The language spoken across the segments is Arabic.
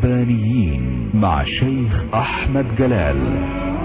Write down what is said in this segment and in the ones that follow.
ربانيين مع الشيخ أحمد جلال.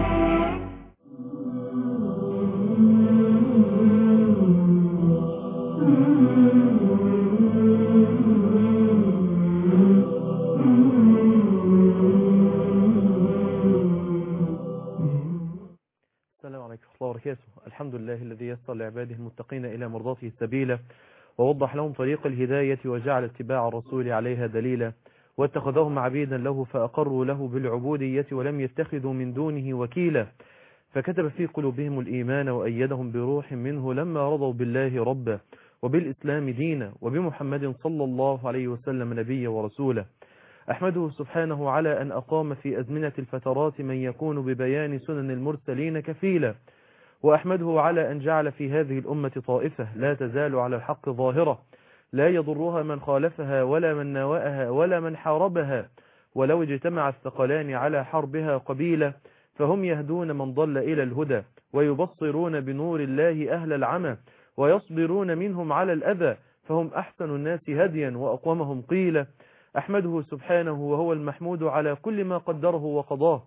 السلام عليكم ورحمة الله وبركاته. الحمد لله الذي يسر لعباده المتقين إلى مرضاته سبيلا، ووضح لهم طريق الهداية، وجعل اتباع الرسول عليها دليلا، واتخذهم عبيدا له فأقروا له بالعبودية ولم يتخذوا من دونه وكيلا، فكتب في قلوبهم الإيمان وأيدهم بروح منه لما رضوا بالله ربا وبالإسلام دينا وبمحمد صلى الله عليه وسلم نبيا ورسولا. أحمده سبحانه على أن أقام في أزمنة الفترات من يكون ببيان سنن المرسلين كفيلا، وأحمده على أن جعل في هذه الأمة طائفة لا تزال على الحق ظاهرة، لا يضرها من خالفها ولا من ناوأها ولا من حاربها، ولو اجتمع الثقلان على حربها قبيلة، فهم يهدون من ضل إلى الهدى، ويبصرون بنور الله أهل العمى، ويصبرون منهم على الأذى، فهم أحسن الناس هديا وأقومهم قيلا. أحمده سبحانه وهو المحمود على كل ما قدره وقضاه،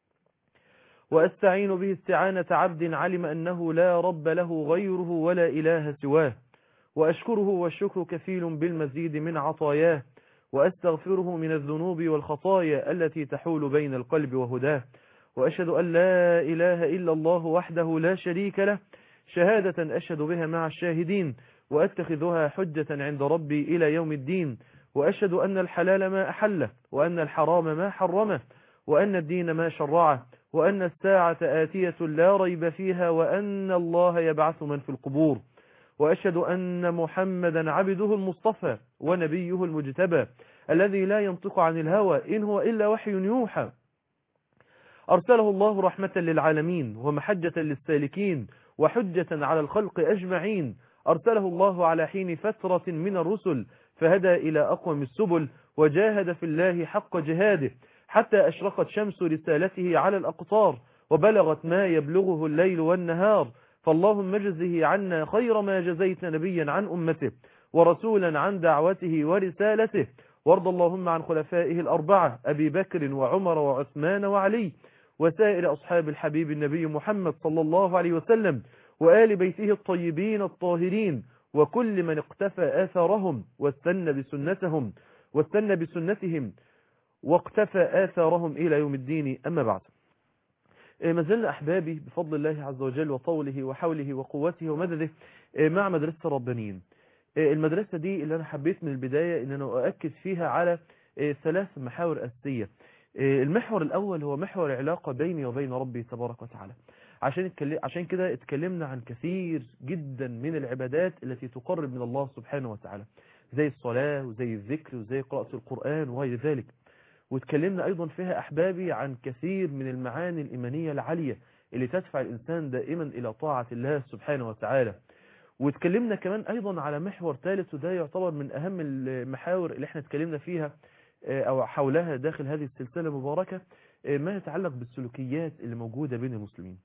وأستعين به استعانة عبد علم أنه لا رب له غيره ولا إله سواه، وأشكره والشكر كفيل بالمزيد من عطاياه، وأستغفره من الذنوب والخطايا التي تحول بين القلب وهداه، وأشهد أن لا إله إلا الله وحده لا شريك له شهادة أشهد بها مع الشاهدين، وأتخذها حجة عند ربي إلى يوم الدين، وأشهد أن الحلال ما أحله، وأن الحرام ما حرمه، وأن الدين ما شرعه، وأن الساعة آتية لا ريب فيها، وأن الله يبعث من في القبور، وأشهد أن محمدا عبده المصطفى ونبيه المجتبى الذي لا ينطق عن الهوى إن هو إلا وحي يوحى، أرسله الله رحمة للعالمين ومحجة للسالكين وحجة على الخلق أجمعين، أرسله الله على حين فترة من الرسل فهدى إلى أقوم السبل، وجاهد في الله حق جهاده حتى أشرقت شمس رسالته على الأقطار، وبلغت ما يبلغه الليل والنهار، فاللهم اجزه عنا خير ما جزيت نبيا عن أمته ورسولا عن دعوته ورسالته، وارض اللهم عن خلفائه الأربعة أبي بكر وعمر وعثمان وعلي، وسائر أصحاب الحبيب النبي محمد صلى الله عليه وسلم، وآل بيته الطيبين الطاهرين، وكل من اقتفى آثارهم واستنى بسنتهم واقتفى آثارهم إلى يوم الدين. أما بعد، ما زلنا أحبابي بفضل الله عز وجل وطوله وحوله وقوته ومدده مع مدرسة الربانيين. المدرسة دي اللي أنا حبيت من البداية إن أنا أؤكد فيها على 3 محاور أساسية. المحور الأول هو محور العلاقة بيني وبين ربي تبارك وتعالى. عشان كده اتكلمنا عن كثير جدا من العبادات التي تقرب من الله سبحانه وتعالى، زي الصلاة وزي الذكر وزي قراءة القرآن وغير ذلك. واتكلمنا أيضا فيها أحبابي عن كثير من المعاني الإيمانية العالية اللي تدفع الإنسان دائما إلى طاعة الله سبحانه وتعالى. واتكلمنا كمان أيضا على محور ثالث، وده يعتبر من أهم المحاور اللي احنا اتكلمنا فيها أو حولها داخل هذه السلسلة المباركة، ما يتعلق بالسلوكيات اللي موجودة بين المسلمين.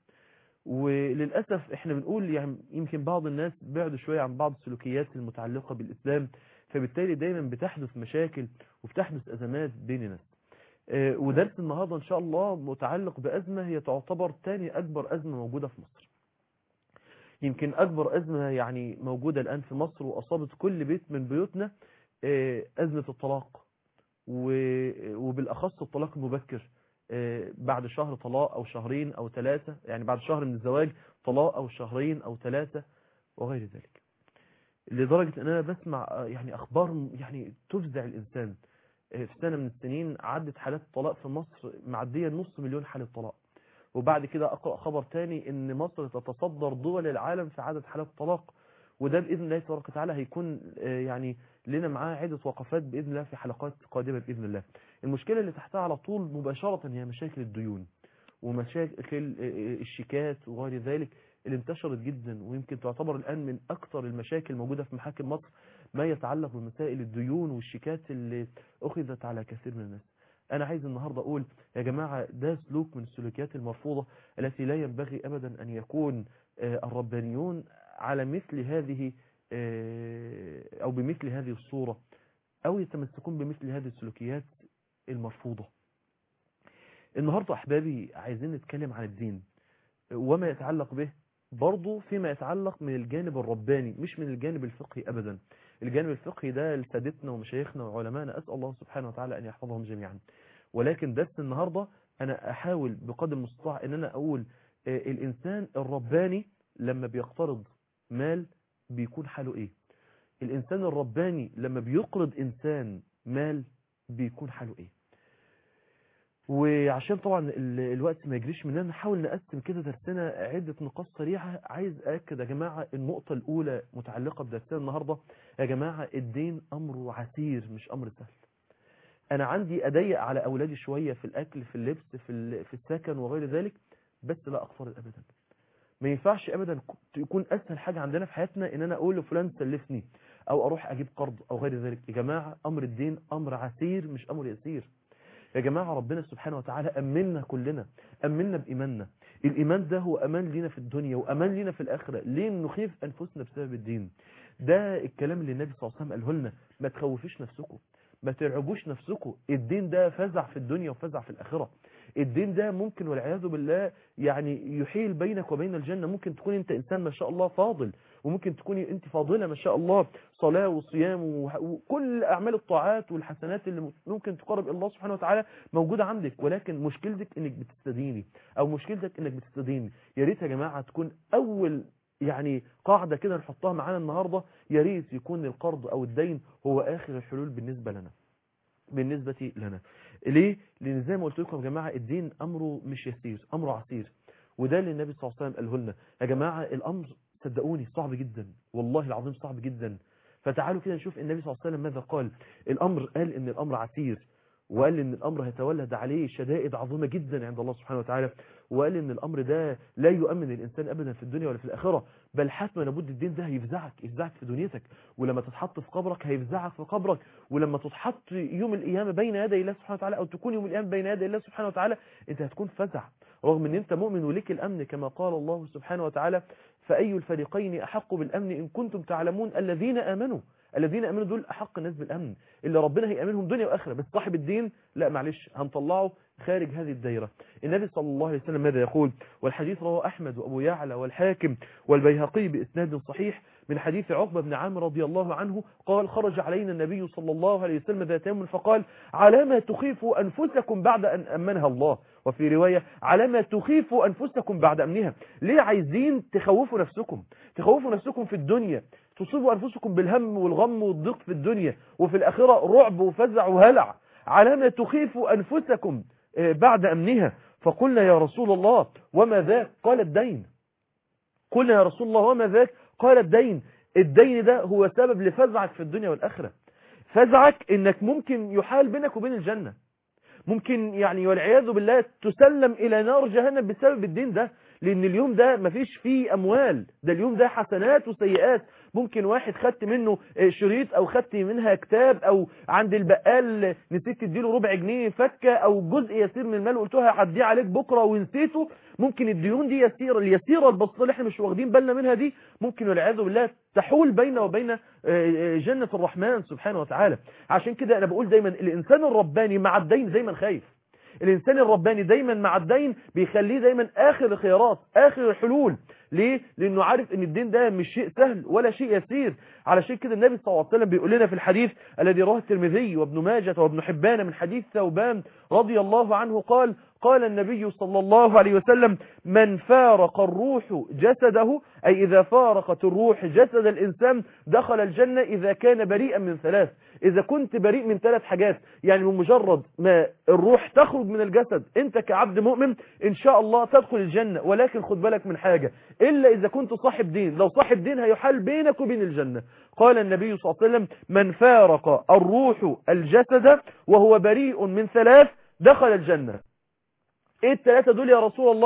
وللأسف احنا بنقول يعني يمكن بعض الناس بعدوا شوية عن بعض السلوكيات المتعلقة بالإسلام، فبالتالي دايما بتحدث مشاكل وبتحدث أزمات بين الناس. ودرس النهاردة إن شاء الله متعلق بأزمة هي تعتبر ثاني أكبر أزمة موجودة في مصر. يمكن أكبر أزمة يعني موجودة الآن في مصر وأصابت كل بيت من بيوتنا، أزمة الطلاق، وبالأخص الطلاق المبكر، بعد شهر طلاق أو شهرين أو 3، يعني بعد شهر من الزواج طلاق أو شهرين أو 3 وغير ذلك. لدرجة أن أنا بسمع يعني أخبار يعني تفزع الإنسان. في سنة من السنين عدت حالات طلاق في مصر معدية 500,000 حالة طلاق، وبعد كده أقرأ خبر تاني أن مصر تتصدر دول العالم في عدد حالات الطلاق. وده بإذن الله تبارك وتعالى هيكون يعني لنا معاه عدة وقفات بإذن الله في حلقات قادمة بإذن الله. المشكلة اللي تحتها على طول مباشرة هي مشاكل الديون ومشاكل الشيكات وغير ذلك اللي انتشرت جدا، ويمكن تعتبر الآن من أكثر المشاكل موجودة في محاكم مصر ما يتعلق بمسائل الديون والشيكات اللي أخذت على كثير من الناس. أنا عايز النهاردة أقول يا جماعة ده سلوك من السلوكيات المرفوضة التي لا ينبغي أبدا أن يكون الربانيون على مثل هذه أو بمثل هذه الصورة، أو يتمسكون بمثل هذه السلوكيات المرفوضة. النهاردة أحبابي عايزين نتكلم عن الدين وما يتعلق به، برضو فيما يتعلق من الجانب الرباني مش من الجانب الفقهي أبدا. الجانب الفقهي ده لسادتنا ومشايخنا وعلمائنا، أسأل الله سبحانه وتعالى أن يحفظهم جميعا. ولكن درس النهاردة أنا أحاول بقدر المستطاع أن أنا أقول الإنسان الرباني لما بيقترض مال بيكون حاله إيه، الإنسان الرباني لما بيقرض إنسان مال بيكون حاله إيه. وعشان طبعا الوقت ما يجريش مننا نحاول نقسم كده درسنا عدة نقاط سريعة. عايز أأكد يا جماعة النقطة الأولى متعلقة بدرسنا النهاردة، يا جماعة الدين أمره عسير مش أمر سهل. أنا عندي أضيق على أولادي شوية في الأكل في اللبس في السكن وغير ذلك، بس لا أقترض أبدا. ما ينفعش أبدا يكون أسهل حاجة عندنا في حياتنا إن أنا أقول لفلان سلفني أو أروح أجيب قرض أو غير ذلك. يا جماعة أمر الدين أمر عسير مش أمر يسير. يا جماعة ربنا سبحانه وتعالى أمننا كلنا، أمننا بإيماننا. الإيمان ده هو أمان لنا في الدنيا وأمان لنا في الآخرة. ليه نخيف أنفسنا بسبب الدين؟ ده الكلام اللي النبي صلى الله عليه وسلم قاله لنا، ما تخوفوش نفسكم، ما ترعبوش نفسكم. الدين ده فزع في الدنيا وفزع في الآخرة. الدين ده ممكن والعياذ بالله يعني يحيل بينك وبين الجنة. ممكن تكون انت انسان ما شاء الله فاضل، وممكن تكوني انت فاضلة ما شاء الله، صلاة وصيام وكل اعمال الطاعات والحسنات اللي ممكن تقرب الله سبحانه وتعالى موجودة عندك، ولكن مشكلتك انك بتستديني او مشكلتك انك بتستديني. يا ريت يا جماعة تكون اول يعني قاعدة كده نحطها معانا النهاردة، يا ريت يكون القرض او الدين هو اخر الحلول بالنسبة لنا. ليه؟ لان زي ما قلت لكم يا جماعة الدين امره مش يسير، امره عسير. وده اللي النبي صلى الله عليه وسلم قاله لنا. يا جماعة الامر صدقوني صعب جدا، والله العظيم صعب جدا. فتعالوا كده نشوف النبي صلى الله عليه وسلم ماذا قال. قال ان الامر عسير، وقال ان الامر هيتولد عليه شدائد عظيمة جدا عند الله سبحانه وتعالى، وقال ان الامر ده لا يؤمن الانسان ابدا في الدنيا ولا في الاخره، بل حتما لابد الدين ده يفزعك في دنيتك، ولما تتحط في قبرك هيفزعك في قبرك، ولما تتحط يوم القيامه بين يدي الله سبحانه وتعالى، او تكون يوم القيامه بين يدي الله سبحانه وتعالى، انت هتكون فزع رغم ان انت مؤمن وليك الامن، كما قال الله سبحانه وتعالى: فاي الفريقين احق بالامن ان كنتم تعلمون. الذين امنوا دول احق الناس بالامن، اللي ربنا هيامنهم دنيا واخره. بس صاحب الدين لا معلش هنطلعه خارج هذه الدائره. النبي صلى الله عليه وسلم ماذا يقول؟ والحديث رواه احمد وابو يعلى والحاكم والبيهقي باسناد صحيح من حديث عقبه بن عامر رضي الله عنه قال: خرج علينا النبي صلى الله عليه وسلم ذات يوم فقال: على ما تخيفوا انفسكم بعد ان امنها الله، وفي روايه: على ما تخيفوا انفسكم بعد امنها. ليه عايزين تخوفوا نفسكم في الدنيا، تصيبوا أنفسكم بالهم والغم والضيق في الدنيا، وفي الآخرة رعب وفزع وهلع؟ على ما تخيفوا أنفسكم بعد أمنها. فقلنا يا رسول الله وما ذاك؟ قال الدين. قلنا يا رسول الله وما ذاك؟ قال الدين. الدين ده هو سبب لفزعك في الدنيا والآخرة. فزعك إنك ممكن يحال بينك وبين الجنة، ممكن يعني والعياذ بالله تسلم إلى نار جهنم بسبب الدين ده. لأن اليوم ده مفيش فيه أموال، ده اليوم ده حسنات وسيئات. ممكن واحد خدت منه شريط أو خدت منها كتاب، أو عند البقال نسيت تديله ربع جنيه فكة أو جزء يسير من المال وقلتها هعديه عليك بكرة ونسيته. ممكن الديون دي اليسيرة البسيطة اللي احنا مش واخدين بالنا منها دي ممكن والعياذ بالله تحول بيننا وبين جنة الرحمن سبحانه وتعالى. عشان كده أنا بقول دايما الإنسان الرباني مع الدين دايما خايف. الإنسان الرباني دايما مع الدين بيخليه دايما آخر الخيارات، آخر الحلول. ليه؟ لأنه عارف أن الدين ده مش شيء سهل ولا شيء يسير. علشان كده النبي صلى الله عليه وسلم بيقول لنا في الحديث الذي رواه الترمذي وابن ماجه وابن حبان من حديث ثوبان رضي الله عنه قال النبي صلى الله عليه وسلم: من فارق الروح جسده، أي إذا فارقت الروح جسد الإنسان دخل الجنة إذا كان بريئا من ثلاث. إذا كنت بريء من ثلاث حاجات، يعني من مجرد ما الروح تخرج من الجسد أنت كعبد مؤمن إن شاء الله تدخل الجنة. ولكن خد بالك من حاجة، إلا إذا كنت صاحب دين. لو صاحب دين هيحال بينك وبين الجنة. قال النبي صلى الله عليه وسلم: من فارق الروح الجسد وهو بريء من ثلاث دخل الجنة. ايه الثلاثة دول يا رسول الله؟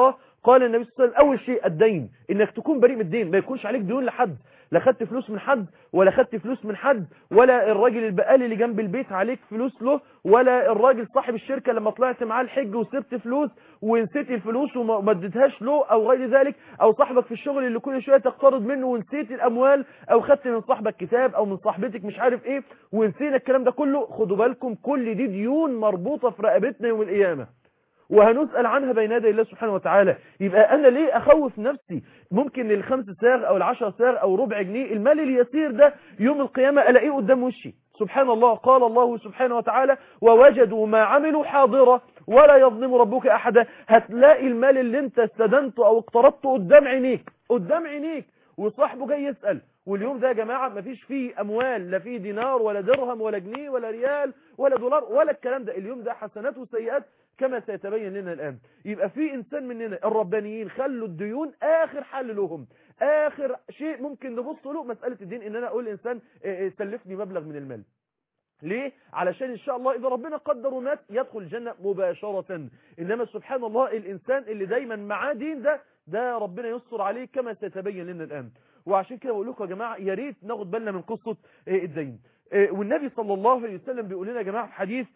قال النبي صلى الله عليه وسلم: أول شيء الدين، إنك تكون بريء من الدين، ما يكونش عليك ديون لحد، لا خدت فلوس من حد ولا خدت فلوس من حد، ولا الراجل البقال اللي جنب البيت عليك فلوس له، ولا الراجل صاحب الشركة لما طلعت معاه الحج وسبت فلوس ونسيت الفلوس وما اديتهاش له أو غير ذلك، أو صاحبك في الشغل اللي كل شوية تقترض منه ونسيت الأموال، أو خدت من صاحبك كتاب أو من صاحبتك مش عارف إيه ونسينا الكلام ده كله. خدوا بالكم، كل دي ديون مربوطة في رقبتنا يوم القيامة، وهنسأل عنها بين يدي الله سبحانه وتعالى. يبقى أنا ليه أخوف نفسي؟ ممكن ال5 ساغ أو ال10 ساغ أو ربع جنيه، المال اليسير ده يوم القيامة ألاقيه قدام وشي. سبحان الله، قال الله سبحانه وتعالى: ووجدوا ما عملوا حاضرة ولا يظلم ربك أحدا. هتلاقي المال اللي انت استدنته أو اقترضته قدام عينيك، قدام عينيك، وصاحبه جاي يسأل. واليوم ده يا جماعة مفيش فيه أموال، لا فيه دينار ولا درهم ولا جنيه ولا ريال ولا دولار ولا الكلام ده. اليوم ده حسنات وسيئات كما سيتبين لنا الآن. يبقى في إنسان مننا الربانيين خلوا الديون آخر حل لهم، آخر شيء ممكن نبص له مسألة الدين، إن أنا أقول لإنسان سلفني مبلغ من المال. ليه؟ علشان إن شاء الله إذا ربنا قدر ومات يدخل الجنة مباشرة. إنما سبحان الله الإنسان اللي دايما معاه دين ده ربنا يستر عليه كما سيتبين لنا الآن. وعشان كده بقول لكم يا جماعة يا ريت ناخد بالنا من قصة الدين. والنبي صلى الله عليه وسلم بيقول لنا يا جماعة في حديث،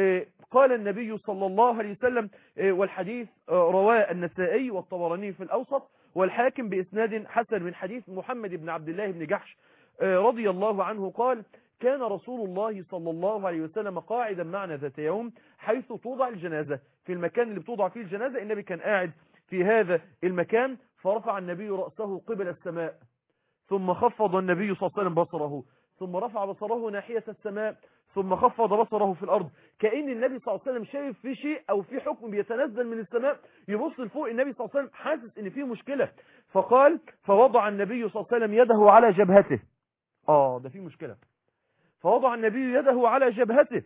قال النبي صلى الله عليه وسلم، والحديث رواه النسائي والطبراني في الأوسط والحاكم بإسناد حسن، من حديث محمد بن عبد الله بن جحش رضي الله عنه قال: كان رسول الله صلى الله عليه وسلم قاعدا معنا ذات يوم حيث توضع الجنازة، في المكان اللي بتوضع فيه الجنازة النبي كان قاعد في هذا المكان، فرفع النبي رأسه قبل السماء، ثم خفض النبي صلى الله عليه وسلم بصره، ثم رفع بصره ناحية السماء، ثم خفض بصره في الأرض، كأن النبي صلى الله عليه وسلم شايف في شيء أو في حكم بيتنزل من السماء، يبص لفوق النبي صلى الله عليه وسلم حاسس إن فيه مشكلة. فقال: فوضع النبي صلى الله عليه وسلم يده على جبهته. ده فيه مشكلة. فوضع النبي يده على جبهته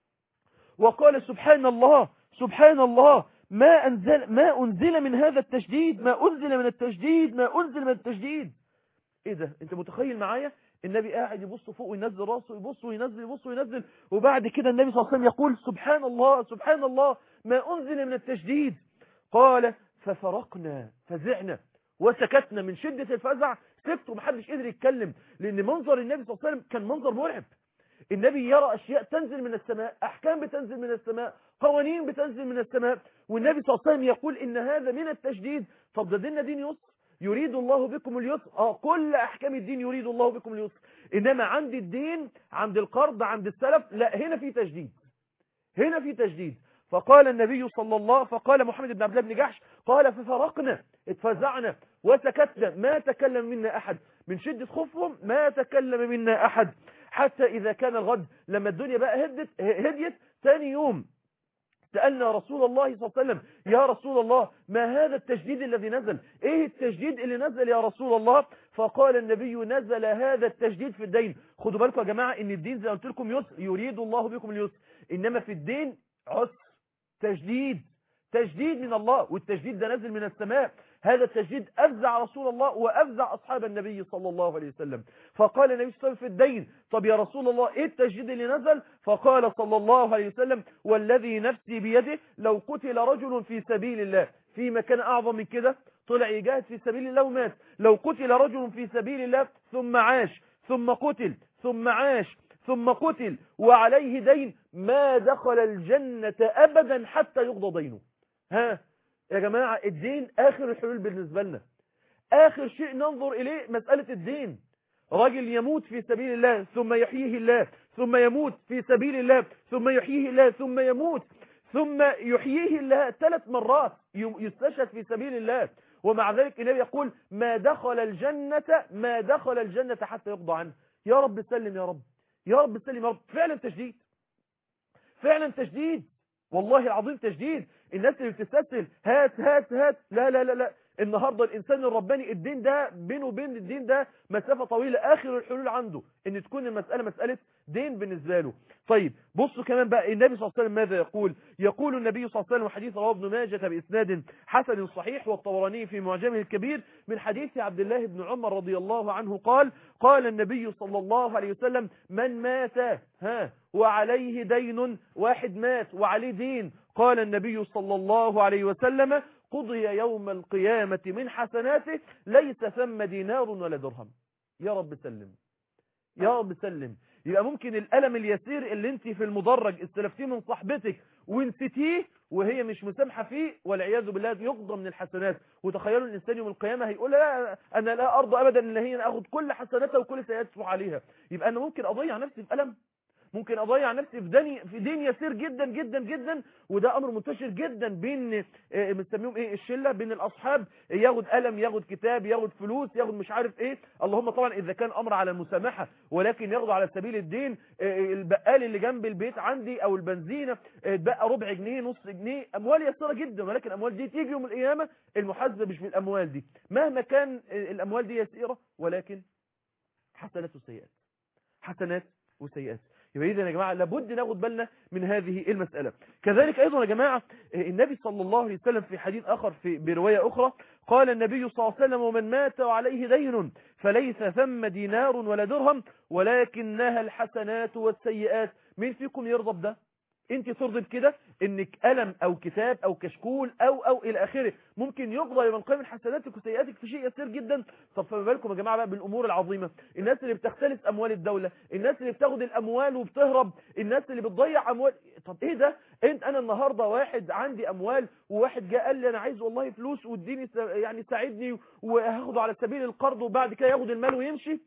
وقال: سبحان الله سبحان الله، ما أنزل من هذا التشديد، ما أنزل من التشديد، ما أنزل من التشديد. ايه ده؟ انت متخيل معايا النبي قاعد يبص فوق وينزل راسه، يبص وينزل، يبص وينزل، وبعد كده النبي صلى الله عليه وسلم يقول: سبحان الله سبحان الله، ما أنزل من التشديد. قال: ففرقنا، فزعنا وسكتنا من شدة الفزع، سكت ومحدش قدر يتكلم، لأن منظر النبي صلى الله عليه وسلم كان منظر مرعب. النبي يرى أشياء تنزل من السماء، أحكام بتنزل من السماء، قوانين بتنزل من السماء، والنبي صلى الله عليه وسلم يقول إن هذا من التشديد. طب ده ديننا دين يسر، يريد الله بكم اليسر. كل أحكام الدين يريد الله بكم اليسر، إنما عند الدين، عند القرض، عند السلف، لا، هنا في تشديد، هنا في تشديد. فقال النبي صلى الله، فقال محمد بن عبد الله بن جحش قال: ففرقنا، اتفزعنا وسكتنا، ما تكلم منا أحد، من شدة خوفهم ما تكلم منا أحد، حتى إذا كان الغد، لما الدنيا بقى هديت ثاني يوم، سألنا رسول الله صلى الله عليه وسلم: يا رسول الله، ما هذا التشديد الذي نزل؟ ايه التشديد اللي نزل يا رسول الله؟ فقال النبي: نزل هذا التشديد في الدين. خدوا بالكم يا جماعة ان الدين زي ما قلت لكم يسر، يريد الله بكم اليسر، انما في الدين عسر، تشديد، تشديد من الله، والتشديد ده نزل من السماء. هذا التشديد أفزع رسول الله وأفزع أصحاب النبي صلى الله عليه وسلم. فقال النبي صلى الله عليه وسلم في الدين: طب يا رسول الله ايه التشديد اللي نزل؟ فقال صلى الله عليه وسلم: والذي نفسي بيده، لو قتل رجل في سبيل الله، في مكان أعظم من كده، طلع يجاهد في سبيل الله ومات، لو قتل رجل في سبيل الله ثم عاش ثم قتل ثم عاش ثم قتل وعليه دين، ما دخل الجنة أبدا حتى يقضى دينه. يا جماعة الدين آخر الحلول بالنسبة لنا، آخر شيء ننظر إليه مسألة الدين. راجل يموت في سبيل الله ثم يحييه الله، ثم يموت في سبيل الله ثم يحييه الله، ثم يموت ثم يحييه الله 3 مرات، يستشهد في سبيل الله، ومع ذلك النبي يقول: ما دخل الجنة حتى يقضى عنه. يا رب سلم، يا رب، يا رب سلم، يا رب. فعلا تشديد، فعلا تشديد، والله العظيم تشديد. الناس اللي بتستسهل هات هات هات، لا لا لا لا. النهارده الانسان الرباني الدين ده بينه وبين الدين ده مسافه طويله، اخر الحلول عنده ان تكون المساله مساله دين بالنسبه له. طيب بصوا كمان بقى النبي صلى الله عليه وسلم ماذا يقول؟ يقول النبي صلى الله عليه وسلم، حديث رواه ابن ماجه باسناد حسن صحيح والطبراني في معجمه الكبير، من حديث عبد الله بن عمر رضي الله عنه قال: قال النبي صلى الله عليه وسلم: من مات وعليه دين، واحد مات وعليه دين، قال النبي صلى الله عليه وسلم: قضي يوم القيامة من حسناته ليس ثم دينار ولا درهم. يا رب سلم، يا رب سلم. يبقى ممكن الألم اليسير اللي انت في المدرج استلفتيه من صاحبتك ونسيتيه وهي مش مسامحة فيه والعياذ بالله يقضى من الحسنات. وتخيلوا الإنسان يوم القيامة هيقول لا أنا لا أرضى أبدا إن هي أخذ كل حسناتها وكل سيئات تروح عليها. يبقى أنا ممكن أضيع نفسي في ألم، ممكن أضيع نفسي في دين يسير جدا جدا جدا. وده أمر منتشر جدا بين بنسميهم إيه الشلة، بين الأصحاب، ياخد قلم، ياخد كتاب، ياخد فلوس، ياخد مش عارف إيه. اللهم طبعا إذا كان أمر على المسامحة، ولكن ياخده على سبيل الدين. البقال اللي جنب البيت عندي أو البنزينة اتبقى ربع جنيه نص جنيه، أموال يسيرة جدا، ولكن الأموال دي تيجي يوم القيامة المحاسبة مش بالأموال دي مهما كان الأموال دي يسيرة، ولكن حسنات وسيئات، حسنات وسيئات. يبقى إذن يا جماعة لابد ناخد بالنا من هذه المسألة. كذلك أيضا يا جماعة النبي صلى الله عليه وسلم في حديث آخر برواية أخرى قال النبي صلى الله عليه وسلم: ومن مات وعليه دين فليس ثم دينار ولا درهم ولكنها الحسنات والسيئات. مين فيكم يرضى بده؟ انت ترضي بكده انك قلم او كتاب او كشكول او الى اخره ممكن يقضى يوم القيامه حسناتك وسيئاتك في شيء يسير جدا؟ طب فما بالكم يا جماعه بقى بالامور العظيمه، الناس اللي بتختلس اموال الدوله، الناس اللي بتاخد الاموال وبتهرب، الناس اللي بتضيع اموال. طب ايه ده؟ انا النهارده واحد عندي اموال وواحد جاء قال لي انا عايز والله فلوس واديني يعني ساعدني وهاخده على سبيل القرض، وبعد كده ياخد المال ويمشي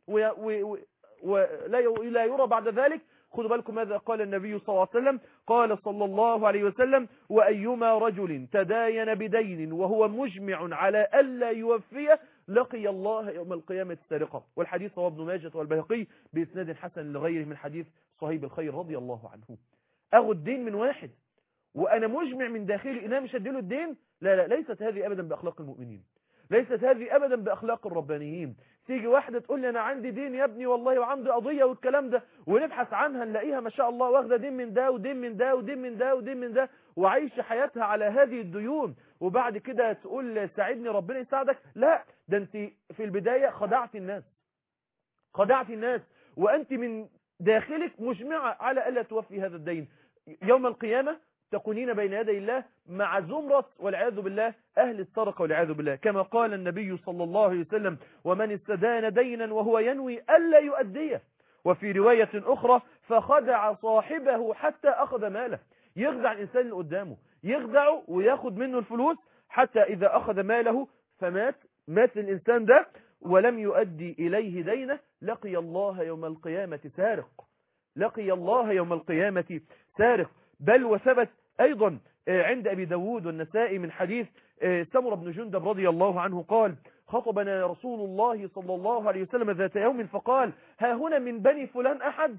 ولا يرى بعد ذلك. خذوا بالكم ماذا قال النبي صلى الله عليه وسلم. قال صلى الله عليه وسلم: وأيما رجل تداين بدين وهو مجمع على ألا يوفيه لقي الله يوم القيامة سارقا. والحديث رواه ابن ماجه والبيهقي بإسناد حسن لغيره من حديث صهيب الخير رضي الله عنه. أخذ دين من واحد وأنا مجمع من داخلي إن أنا مش هديله الدين؟ لا، ليست هذه أبدا بأخلاق المؤمنين، ليست هذه أبدا بأخلاق الربانيين. تيجي واحدة تقول لي أنا عندي دين يا ابني والله وعندي قضية والكلام ده، ونبحث عنها نلاقيها ما شاء الله واخدة دين من ده ودين من ده ودين من ده ودين من ده وعايشة حياتها على هذه الديون، وبعد كده تقول ساعدني ربنا يساعدك. لا، ده أنت في البداية خدعت الناس، خدعت الناس، وأنت من داخلك مجمعة على ألا توفي هذا الدين. يوم القيامة تكونين بين يدي الله مع زمرة والعياذ بالله أهل السرقة والعياذ بالله، كما قال النبي صلى الله عليه وسلم: ومن استدان دينا وهو ينوي ألا يؤديه. وفي رواية أخرى: فخدع صاحبه حتى أخذ ماله. يخدع الإنسان اللي قدامه، يخدعه وياخد منه الفلوس حتى إذا أخذ ماله مات الإنسان ده ولم يؤدي إليه دينه لقي الله يوم القيامة سارق، لقي الله يوم القيامة سارق. بل وثبت أيضا عند أبي داود والنسائي من حديث سمرة بن جندب رضي الله عنه قال: خطبنا رسول الله صلى الله عليه وسلم ذات يوم فقال: ها هنا من بني فلان أحد؟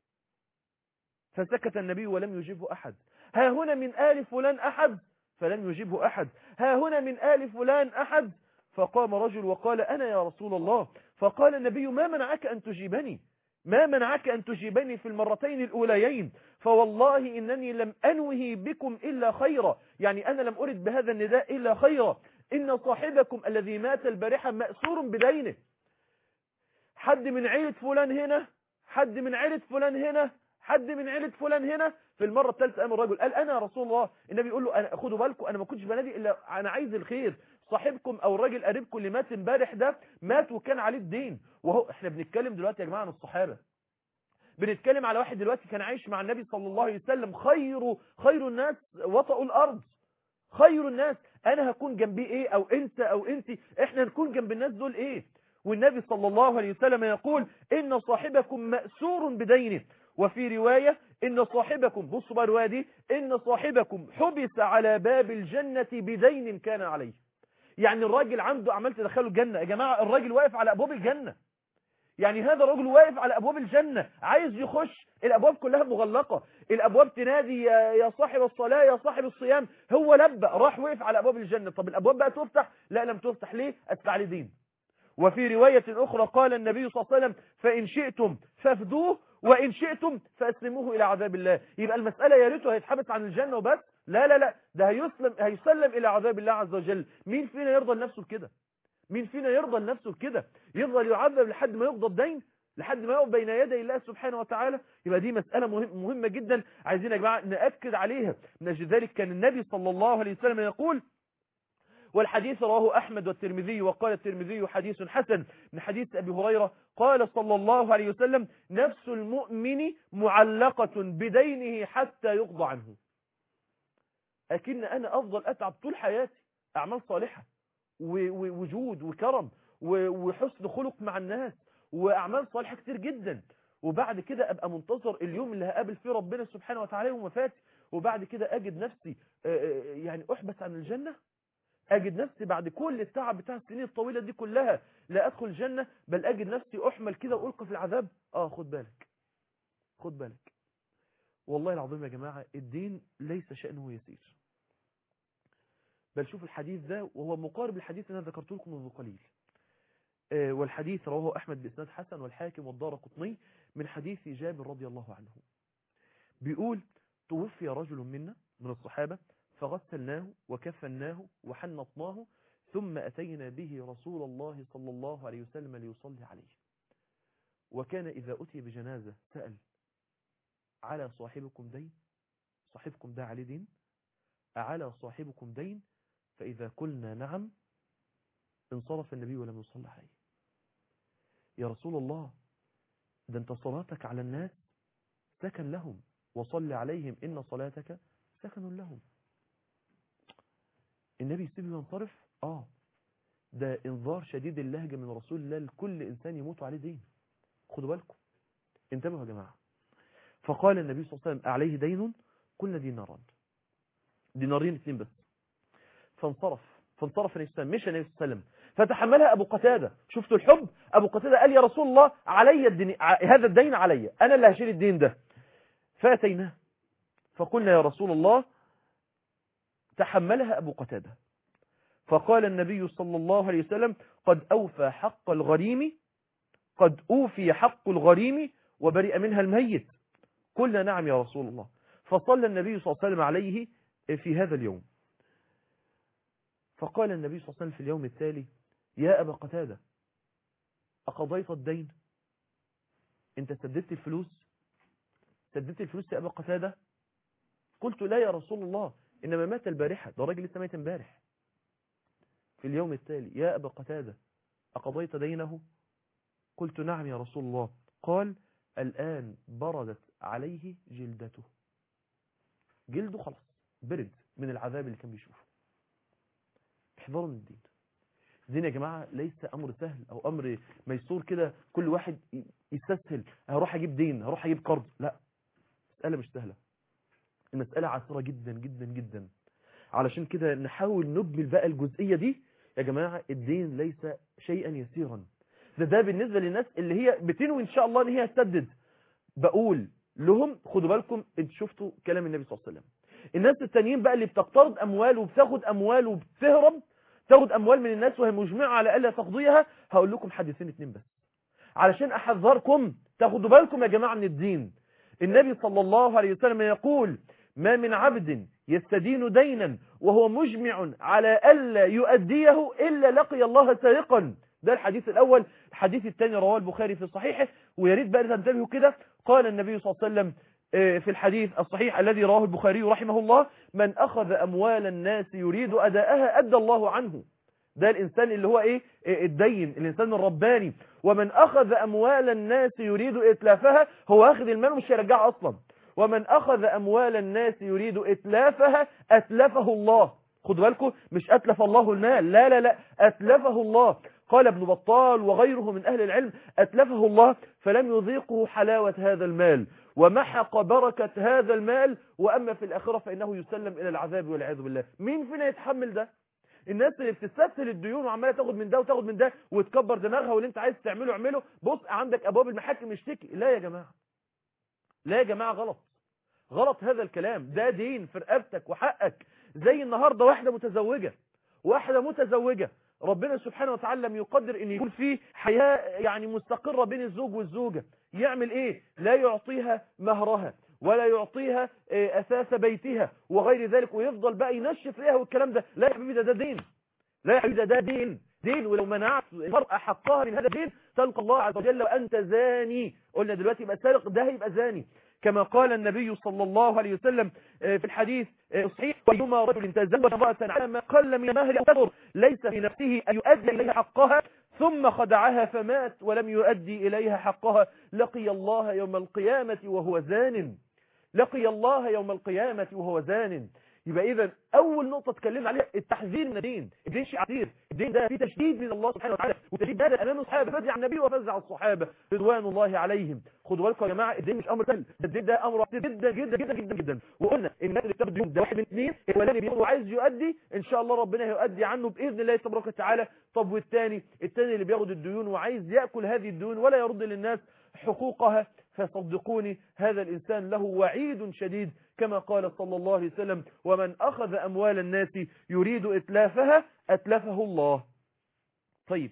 فسكت النبي ولم يجبه أحد. ها هنا من آل فلان أحد؟ فلم يجبه أحد. ها هنا من آل فلان أحد؟ فقام رجل وقال: أنا يا رسول الله. فقال النبي: ما منعك أن تجيبني؟ ما منعك أن تجيبني في المرتين الأوليين؟ فوالله إنني لم أنوه بكم إلا خيرا، يعني أنا لم أرد بهذا النداء إلا خيرا. إن صاحبكم الذي مات البارحة مأسور بدينه. حد من عيلة فلان هنا، حد من عيلة فلان هنا، حد من عيلة فلان هنا. في المرة الثالثة قام الرجل قال: أنا يا رسول الله. النبي يقول له: أنا خدوا بالكم أنا ما كنتش بنادي إلا أنا عايز الخير. صاحبكم أو الراجل قريبكم اللي مات امبارح ده مات وكان عليه الدين. وهو احنا بنتكلم دلوقتي يا جماعة عن الصحابة، بنتكلم على واحد دلوقتي كان عايش مع النبي صلى الله عليه وسلم، خير الناس وطئوا الأرض، خير الناس. أنا هكون جنبي إيه؟ أو أنت أو أنت، إحنا نكون جنب الناس دول إيه؟ والنبي صلى الله عليه وسلم يقول: إن صاحبكم مأسور بدينه. وفي رواية: إن صاحبكم، بصوا بقى الرواية دي، إن صاحبكم حبس على باب الجنة بدين كان عليه. يعني الراجل عنده أعمال تدخله الجنة. يا جماعة الراجل واقف على أبواب الجنة، يعني هذا الرجل واقف على أبواب الجنة عايز يخش، الأبواب كلها مغلقة، الأبواب تنادي يا صاحب الصلاة يا صاحب الصيام، هو لبى راح وقف على أبواب الجنة. طب الأبواب بقى تفتح؟ لا، لم تفتح. ليه؟ أدفع لي دين. وفي رواية أخرى قال النبي صلى الله عليه وسلم: فإن شئتم فافدوه وإن شئتم فأسلموه إلى عذاب الله. يبقى المسألة يا ريته هيتحبس عن الجنة وبس، لا، ده هيسلم إلى عذاب الله عز وجل. مين فينا يرضى لنفسه بكده؟ مين فينا يرضى لنفسه بكده؟ يفضل يعذب لحد ما يقضى الدين، لحد ما يقف بين يدي الله سبحانه وتعالى. يبقى دي مسألة مهمة جدا عايزين يا جماعة نأكد عليها. من أجل ذلك كان النبي صلى الله عليه وسلم يقول: والحديث رواه أحمد والترمذي، وقال الترمذي حديث حسن من حديث أبي هريرة قال صلى الله عليه وسلم: نفس المؤمن معلقة بدينه حتى يقضى عنه. أكن أنا أفضل أتعب طول حياتي أعمال صالحة ووجود وكرم وحسن خلق مع الناس وأعمال صالحة كتير جدا، وبعد كده أبقى منتظر اليوم اللي هقابل فيه ربنا سبحانه وتعالى ومفاتي، وبعد كده أجد نفسي يعني أحبس عن الجنة. أجد نفسي بعد كل التعب بتاع السنين الطويلة دي كلها لا أدخل الجنة، بل أجد نفسي أحمل كده وألقى في العذاب. خد بالك، خد بالك. والله العظيم يا جماعة الدين ليس شأنه يسير، بل شوف الحديث ده وهو مقارب الحديث اللي أنا ذكرته لكم منذ قليل، والحديث رواه أحمد بإسناد حسن والحاكم والدارقطني من حديث جابر رضي الله عنه. بيقول: توفي رجل منا من الصحابة فغسلناه وكفناه وحنطناه ثم أتينا به رسول الله صلى الله عليه وسلم ليصلي عليه، وكان إذا أتي بجنازة سأل: على صاحبكم دين؟ صاحبكم ده عليه دين؟ أعلى صاحبكم دين؟ فإذا قلنا نعم انصرف النبي ولم يصلي عليه. يا رسول الله، ده انت صلاتك على الناس سكن لهم، وصل عليهم إن صلاتك سكن لهم. النبي يسيبه وينصرف؟ ده انذار شديد اللهجة من رسول الله لكل إنسان يموت عليه دين. خدوا بالكم، انتبهوا يا جماعة. فقال النبي صلى الله عليه وسلم: عليه دين؟ قلنا ديناران، دينارين 2 بس. فانصرف النبي صلى الله عليه وسلم، مش النبي صلى الله عليه وسلم، فتحملها أبو قتادة. شفتوا الحب؟ أبو قتادة قال: يا رسول الله علي الدين، هذا الدين علي، أنا اللي هشيل الدين ده. فأتيناه فقلنا: يا رسول الله. تحملها أبو قتادة، فقال النبي صلى الله عليه وسلم: قد أوفى حق الغريم، قد أوفي حق الغريم وبرئ منها الميت. قلنا: نعم يا رسول الله. فصلى النبي صلى الله عليه وسلم عليه في هذا اليوم. فقال النبي صلى الله عليه وسلم في اليوم التالي: يا أبا قتادة، أقضيت الدين؟ أنت سددت الفلوس؟ سددت الفلوس يا أبا قتادة؟ قلت: لا يا رسول الله، إنما مات البارحة، ده راجل لسه ميت امبارح. في اليوم التالي: يا أبا قتادة، أقضيت دينه؟ قلت: نعم يا رسول الله. قال: الآن بردت عليه جلدته، جلده خلاص برد من العذاب اللي كان بيشوفه. احذروا من الدين. الدين يا جماعة ليس أمر سهل أو أمر ميسور كده كل واحد يستسهل، هروح أجيب دين، هروح أجيب قرض. لا، مسألة مش سهلة، المسألة عسرة جدا جدا جدا. علشان كده نحاول نبني بقى الجزئية دي يا جماعة. الدين ليس شيئا يسيرا. ده بالنسبة للناس اللي هي بتنوي إن شاء الله إن هي تسدد. بقول لهم خدوا بالكم، انتوا شفتوا كلام النبي صلى الله عليه وسلم. الناس التانيين بقى اللي بتقترض أموال وبتاخد أموال وبتهرب، تاخد أموال من الناس وهي مجمعة على ألا تقضيها، هقول لكم حديثين 2 بس علشان أحذركم. تاخدوا بالكم يا جماعة من الدين. النبي صلى الله عليه وسلم يقول: ما من عبد يستدين دينا وهو مجمع على ألا يؤديه إلا لقي الله سارقا. ده الحديث الأول. الحديث الثاني رواه البخاري في صحيحه، ويا ريت بقى تنتبهوا كده. قال النبي صلى الله عليه وسلم في الحديث الصحيح الذي رواه البخاري رحمه الله: من أخذ أموال الناس يريد أداءها أدى الله عنه. ده الإنسان اللي هو الدين، الإنسان الرباني. ومن أخذ أموال الناس يريد إتلافها، هو أخذ المال ومش هيرجعها أصلا. ومن أخذ أموال الناس يريد إتلافها أتلفه الله. خدوا بالكم، مش أتلف الله المال، لا لا لا، أتلفه الله. قال ابن بطال وغيره من أهل العلم: أتلفه الله فلم يذيقه حلاوة هذا المال ومحق بركة هذا المال، وأما في الآخرة فإنه يسلم إلى العذاب والعياذ بالله. مين فينا يتحمل ده؟ الناس اللي بتستسهل الديون وعماله تاخد من ده وتاخد من ده وتكبر دماغها، واللي انت عايز تعمله اعمله. بص، عندك ابواب المحاكم اشتكي. لا يا جماعه، لا يا جماعه، غلط، غلط هذا الكلام. ده دين في رقبتك وحقك. زي النهارده واحده متزوجه ربنا سبحانه وتعالى لم يقدر ان يكون في حياه يعني مستقره بين الزوج والزوجه. يعمل ايه؟ لا يعطيها مهرها ولا يعطيها أساس بيتها وغير ذلك، ويفضل بقى ينشف ليها والكلام ده. لا يا حبيبي، ده دين. لا يا حبيبي، ده دين. ولو منعت المرأة حقها من هذا الدين تلقى الله عز وجل وأنت زاني. قلنا دلوقتي يبقى سارق، ده هيبقى زاني. كما قال النبي صلى الله عليه وسلم في الحديث الصحيح: وأيما رجل تزوج امرأة على ما قل من مهر أو قدر ليس في نفسه أن يؤدي إليها حقها ثم خدعها فمات ولم يؤدي إليها حقها لقي الله يوم القيامة وهو زان. لقي الله يوم القيامة وهو زان. يبقى إذا أول نقطة اتكلمنا عليها التحذير من الدين. الدين شيء عسير، الدين ده فيه تشديد من الله سبحانه وتعالى، وتشديد هذا أمام الصحابة، فزع النبي وفزع الصحابة رضوان الله عليهم. خدوا بالكم يا جماعة، الدين مش أمر سهل، الدين ده أمر عسير جدا جدا جدا جدا جدا. وقلنا الناس اللي بتاخد ديون ده واحد من اثنين: الولاني بيقول عايز يؤدي، إن شاء الله ربنا هيؤدي عنه بإذن الله تبارك وتعالى. طب والثاني اللي بياخد الديون وعايز يأكل هذه الديون ولا يرد للناس حقوقها، فصدقوني هذا الإنسان له وعيد شديد، كما قال صلى الله عليه وسلم: ومن أخذ أموال الناس يريد إتلافها أتلفه الله. طيب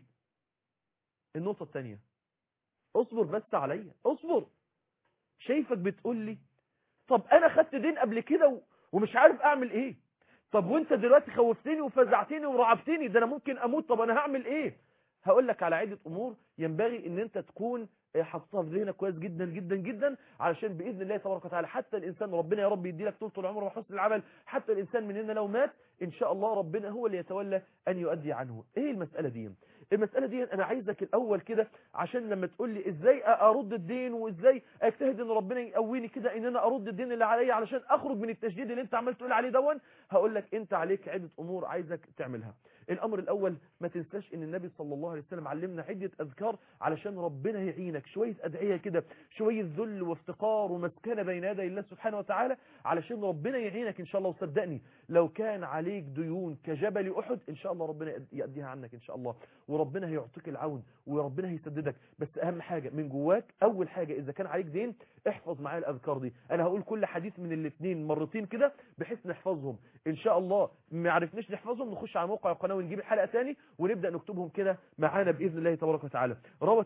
النقطة الثانية: اصبر بس عليا، اصبر. شايفك بتقول لي طب أنا خدت دين قبل كده ومش عارف أعمل إيه. طب وانت دلوقتي خوفتني وفزعتني ورعبتني، ده أنا ممكن أموت، طب أنا هعمل إيه؟ هقول لك على عدة أمور ينبغي ان انت تكون حاططها في ذهنك كويس جدا جدا جدا، علشان باذن الله تبارك وتعالى حتى الانسان ربنا يا رب يدي لك طول العمر وحسن العمل، حتى الانسان مننا لو مات ان شاء الله ربنا هو اللي يتولى ان يؤدي عنه. ايه المساله دي؟ المساله دي انا عايزك الاول كده، عشان لما تقول لي ازاي ارد الدين وازاي اجتهد ان ربنا يقويني كده ان انا ارد الدين اللي عليا علشان اخرج من التشديد اللي انت عمال تقول عليه دون، هقول لك انت عليك عده امور عايزك تعملها. الامر الاول: ما تنساش ان النبي صلى الله عليه وسلم علمنا عده اذكار علشان ربنا يعينك، شويه ادعيه كده، شويه ذل وافتقار ومسكنه بين يدي الله سبحانه وتعالى علشان ربنا يعينك ان شاء الله. وصدقني لو كان عليك ديون كجبل احد ان شاء الله ربنا يأديها عنك ان شاء الله، وربنا هيعطيك العون وربنا هيسددك. بس اهم حاجه من جواك، اول حاجه اذا كان عليك دين احفظ معايا الاذكار دي. انا هقول كل حديث من الاثنين مرتين كده بحيث نحفظهم ان شاء الله. ما عرفناش نحفظهم نخش على موقع القناه ونجيب الحلقه ثاني ونبدا نكتبهم كده معانا باذن الله تبارك وتعالى. روى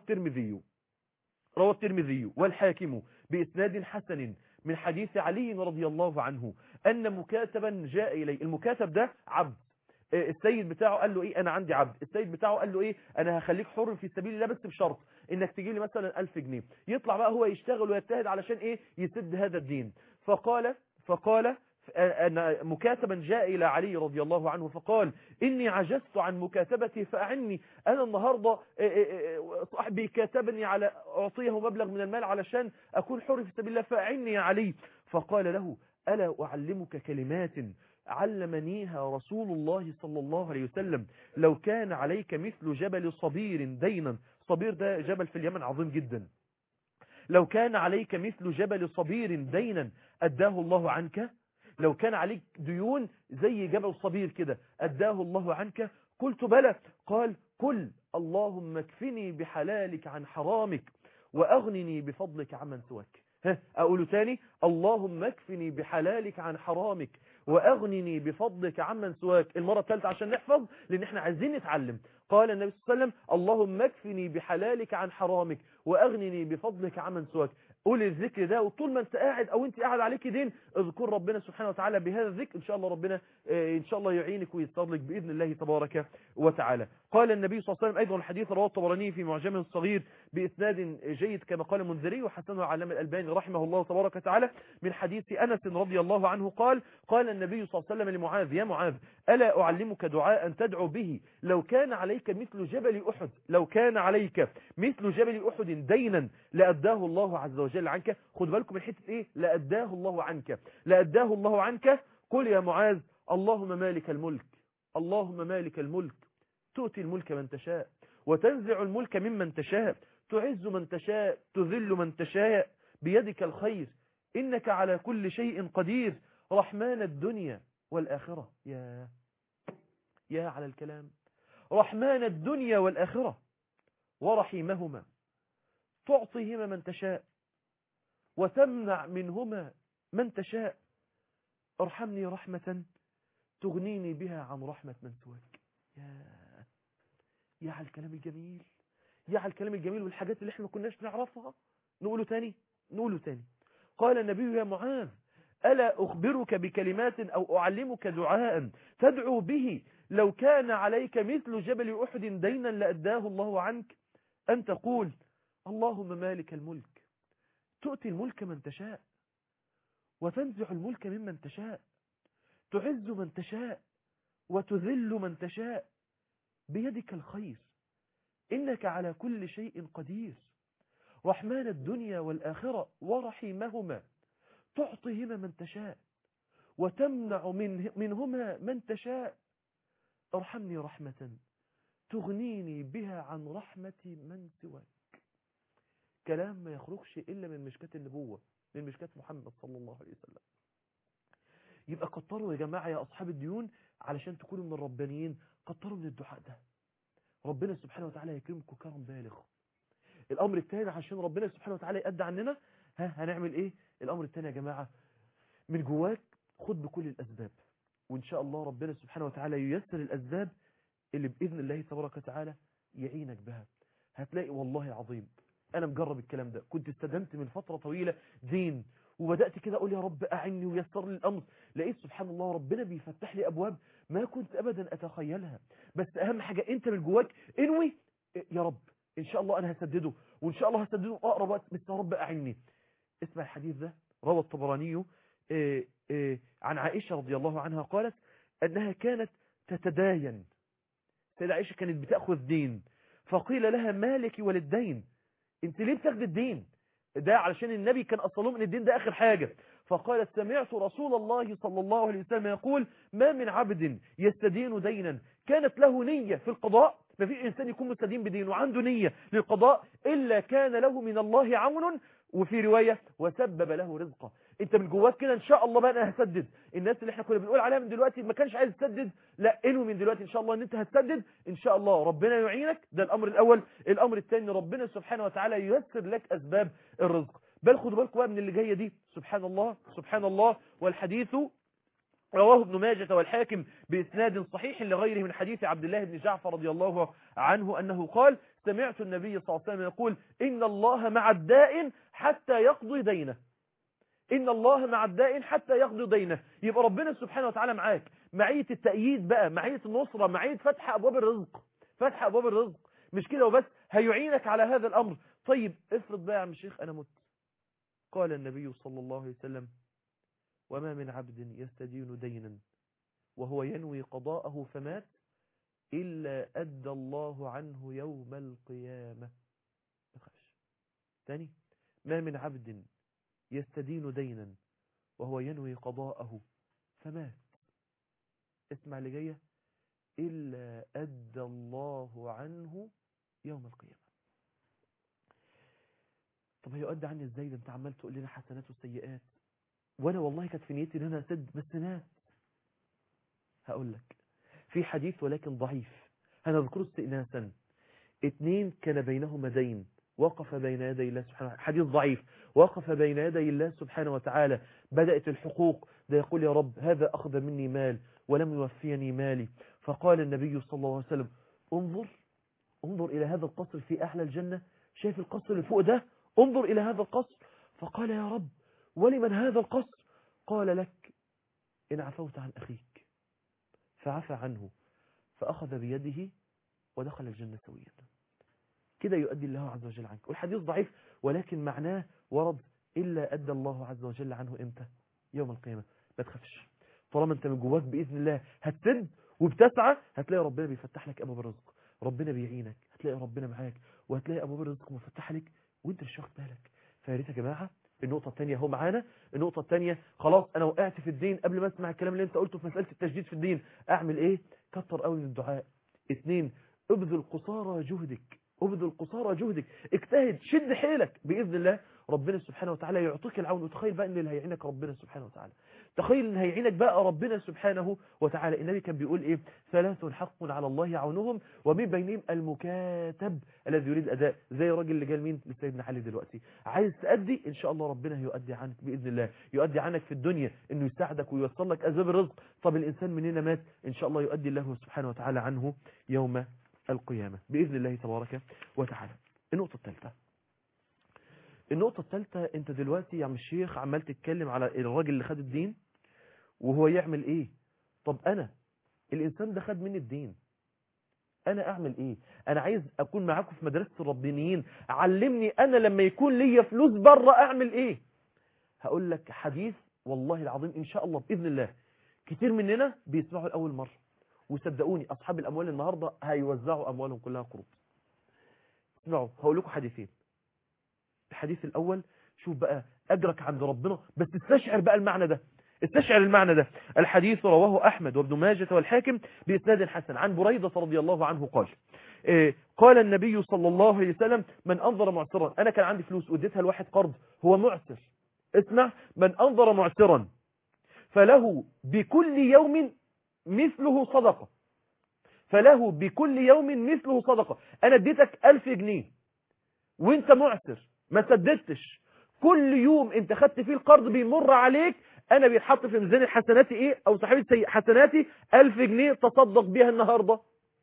الترمذي والحاكم باسناد حسن من حديث علي رضي الله عنه ان مكاتبا جاء اليه. المكاتب ده عبد، السيد بتاعه قال له ايه؟ انا عندي عبد. السيد بتاعه قال له ايه؟ انا هخليك حر في سبيل الله بس بشرط انك تجي لي مثلا 1000 جنيه. يطلع بقى هو يشتغل ويجتهد علشان ايه؟ يسد هذا الدين. فقال أن مكاتبا جاء إلى علي رضي الله عنه فقال: إني عجزت عن مكاتبتي فأعني. أنا النهاردة صاحبي كاتبني على أعطيه مبلغ من المال علشان أكون حر في سبيل الله، فأعني يا علي. فقال له: ألا أعلمك كلمات علمنيها رسول الله صلى الله عليه وسلم لو كان عليك مثل جبل صبير دينا. صبير ده جبل في اليمن عظيم جدا. لو كان عليك مثل جبل صبير دينا أداه الله عنك. لو كان عليك ديون زي جبل صبير كده أداه الله عنك. قلت بلى. قال: قل اللهم اكفني بحلالك عن حرامك وأغنني بفضلك عمن سواك. أقول تاني: اللهم اكفني بحلالك عن حرامك وأغنني بفضلك عمن سواك. المرة الثالثة عشان نحفظ، لأن احنا عايزين نتعلم. قال النبي صلى الله عليه وسلم: اللهم اكفني بحلالك عن حرامك وأغنني بفضلك عمن سواك. قول الذكر ده وطول ما انت قاعد او انت قاعد عليك دين اذكر ربنا سبحانه وتعالى بهذا الذكر، ان شاء الله ربنا ان شاء الله يعينك ويستر لك باذن الله تبارك وتعالى. قال النبي صلى الله عليه وسلم ايضا الحديث رواه الطبراني في معجمه الصغير باسناد جيد كما قال المنذري وحسنه العلامه الالباني رحمه الله تبارك وتعالى من حديث انس رضي الله عنه قال النبي صلى الله عليه وسلم لمعاذ: يا معاذ الا اعلمك دعاء تدعو به لو كان عليك مثل جبل احد، لو كان عليك مثل جبل احد دينا لاداه الله عز وجل عنك. خد بالكم من حته ايه؟ لاداه الله عنك، لاداه الله عنك. قل يا معاذ: اللهم مالك الملك، اللهم مالك الملك، تؤتي الملك من تشاء وتنزع الملك ممن تشاء، تعز من تشاء تذل من تشاء، بيدك الخير إنك على كل شيء قدير، رحمن الدنيا والآخرة. يا على الكلام، رحمن الدنيا والآخرة ورحيمهما، تعطيهما من تشاء وتمنع منهما من تشاء، ارحمني رحمة تغنيني بها عن رحمة من سواك. يا على الكلام الجميل، يا على الكلام الجميل والحاجات اللي احنا ما كناش نعرفها. نقوله تاني. قال النبي: يا معاذ ألا أخبرك بكلمات أو أعلمك دعاء تدعو به لو كان عليك مثل جبل أحد دينا لأداه الله عنك؟ أن تقول: اللهم مالك الملك، تؤتي الملك من تشاء وتنزع الملك ممن تشاء، تعز من تشاء وتذل من تشاء، بيدك الخير، إنك على كل شيء قدير. رحمن الدنيا والآخرة ورحيمهما، تعطيهما من تشاء وتمنع منهما من تشاء. ارحمني رحمة تغنيني بها عن رحمة من سواك. كلام ما يخرجش إلا من مشكاة النبوة، من مشكاة محمد صلى الله عليه وسلم. يبقى كتروا يا جماعة يا أصحاب الديون، علشان تكونوا من الربانيين، كتروا من الدعاء ده، ربنا سبحانه وتعالى يكرمكم كرم بالغ. الأمر الثاني عشان ربنا سبحانه وتعالى يقضي عننا، هنعمل إيه؟ الأمر الثاني يا جماعة، من جواك خد بكل الأسباب، وإن شاء الله ربنا سبحانه وتعالى ييسر الأسباب اللي بإذن الله تبارك وتعالى يعينك بها. هتلاقي والله العظيم أنا مجرب الكلام ده، كنت استدمت من فترة طويلة دين، وبدأت كده أقول يا رب أعني ويسر لي الأمر، لقيت سبحان الله ربنا بيفتح لي أبواب ما كنت أبدا أتخيلها. بس أهم حاجة أنت من جواك انوي يا رب إن شاء الله أنا هسدده، وإن شاء الله هسدده أقرب وقت، بس يا رب أعني. اسمع الحديث ده، روى الطبراني عن عائشة رضي الله عنها قالت أنها كانت تتداين. سيدة عائشة كانت بتأخذ دين، فقيل لها مالك وللدين، انت ليه بتاخد الدين ده؟ علشان النبي كان أصلهم ان الدين ده آخر حاجة. فقالت سمعت رسول الله صلى الله عليه وسلم يقول ما من عبد يستدين دينا كانت له نية في القضاء، ما في إنسان يكون مستدين بدين وعنده نية للقضاء إلا كان له من الله عون، وفي رواية وسبب له رزقه. انت من جواك كده ان شاء الله بقى انا هسدد. الناس اللي احنا كنا بنقول عليها من دلوقتي ما كانش عايز يسدد، لا انه من دلوقتي ان شاء الله ان انت هتسدد ان شاء الله، ربنا يعينك. ده الامر الاول. الامر الثاني ربنا سبحانه وتعالى ييسر لك اسباب الرزق. بل خدوا بالكم بقى من اللي جايه دي، سبحان الله سبحان الله. والحديث رواه ابن ماجه والحاكم بإسناد صحيح لغيره من حديث عبد الله بن جعفر رضي الله عنه أنه قال سمعت النبي صلى الله عليه وسلم يقول إن الله مع الدائن حتى يقضي دينه، إن الله مع الدائن حتى يقضي دينه. يبقى ربنا سبحانه وتعالى معاك، معية التأييد بقى، معية النصرة، معية فتح أبواب الرزق، فتح أبواب الرزق. مش كده وبس، هيعينك على هذا الأمر. طيب افرض بقى يا عم الشيخ أنا مت. قال النبي صلى الله عليه وسلم وما من عبد يستدين دينا وهو ينوي قضاءه فمات إلا أدى الله عنه يوم القيامة. ما تخافش. تاني، ما من عبد يستدين دينا وهو ينوي قضاءه فمات، اسمع اللي جايه، إلا أدى الله عنه يوم القيامة. طب هيؤدى عني ازاي؟ ده انت عمال تقول لنا حسنات وسيئات، وانا والله كانت في نيتي ان انا اسد بس مات. هقول لك في حديث ولكن ضعيف هنذكره استئناسا. 2 كان بينهما دين، وقف بين يدي الله سبحانه وتعالى، حديث ضعيف، وقف بين يدي الله سبحانه وتعالى، بدأت الحقوق، ده يقول يا رب هذا أخذ مني مال ولم يوفيني مالي. فقال النبي صلى الله عليه وسلم انظر إلى هذا القصر في أحلى الجنة، شايف القصر اللي فوق ده؟ انظر إلى هذا القصر. فقال يا رب ولمن هذا القصر؟ قال لك إن عفوت عن أخيك. فعفى عنه فأخذ بيده ودخل الجنة سويا. كده يؤدي الله عز وجل عنك. والحديث ضعيف ولكن معناه ورد، إلا أدى الله عز وجل عنه إمتى؟ يوم القيامة. ما تخافش، طالما أنت من جواك بإذن الله هتسد وبتسعى، هتلاقي ربنا بيفتح لك أبواب الرزق، ربنا بيعينك، هتلاقي ربنا معاك، وهتلاقي أبواب الرزق مفتحة لك وأنت مش واخد بالك. فيا ريت يا جماعة. النقطة الثانية هو معانا. النقطة الثانية، خلاص أنا وقعت في الدين، قبل ما أسمع الكلام اللي أنت قلته في مسألة التجديد في الدين أعمل إيه؟ كتر قوي من الدعاء. 2 ابذل قصارى جهدك، ابذل قصارى جهدك، اجتهد، شد حيلك، بإذن الله ربنا سبحانه وتعالى يعطيك العون. وتخيل بقى ان اللي هيعينك ربنا سبحانه وتعالى، تخيل ان هيعينك بقى ربنا سبحانه وتعالى. النبي كان بيقول ايه؟ 3 حق على الله عونهم ومن بينهم المكاتب الذي يريد اداء. زي الراجل اللي جاي مين؟ لسيدنا علي دلوقتي، عايز تأدي ان شاء الله ربنا هيؤدي عنك بإذن الله، يؤدي عنك في الدنيا انه يساعدك ويوصل لك اسباب الرزق. طب الانسان مننا مات، ان شاء الله يؤدي الله سبحانه وتعالى عنه يوم القيامة بإذن الله تبارك وتعالى. النقطة الثالثة، انت دلوقتي يا عم الشيخ عمال تتكلم على الراجل اللي خد الدين وهو يعمل ايه. طب انا الانسان ده خد مني الدين، انا اعمل ايه؟ انا عايز اكون معاكم في مدرسة الربانيين، علمني انا لما يكون ليا فلوس بره اعمل ايه. هقول لك حديث والله العظيم إن شاء الله بإذن الله كتير مننا بيسمعوا الأول مرة، وصدقوني أصحاب الأموال النهاردة هيوزعوا أموالهم كلها قروض. اسمعوا، هقول لكم حديثين. الحديث الأول، شوف بقى أجرك عند ربنا، بس استشعر بقى المعنى ده، استشعر المعنى ده. الحديث رواه أحمد وابن ماجة والحاكم بإسناد حسن عن بريدة رضي الله عنه قال قال النبي صلى الله عليه وسلم: من أنظر معسرا، أنا كان عندي فلوس واديتها لواحد قرض هو معسر، اسمع، من أنظر معسرا فله بكل يوم مثله صدقة، فله بكل يوم مثله صدقة. أنا اديتك 1000 جنيه وانت معسر ما سددتش، كل يوم انت خدت فيه القرض بيمر عليك، انا بيتحط في ميزان حسناتي ايه، او صاحبي حسناتي 1000 جنيه تصدق بيها النهاردة.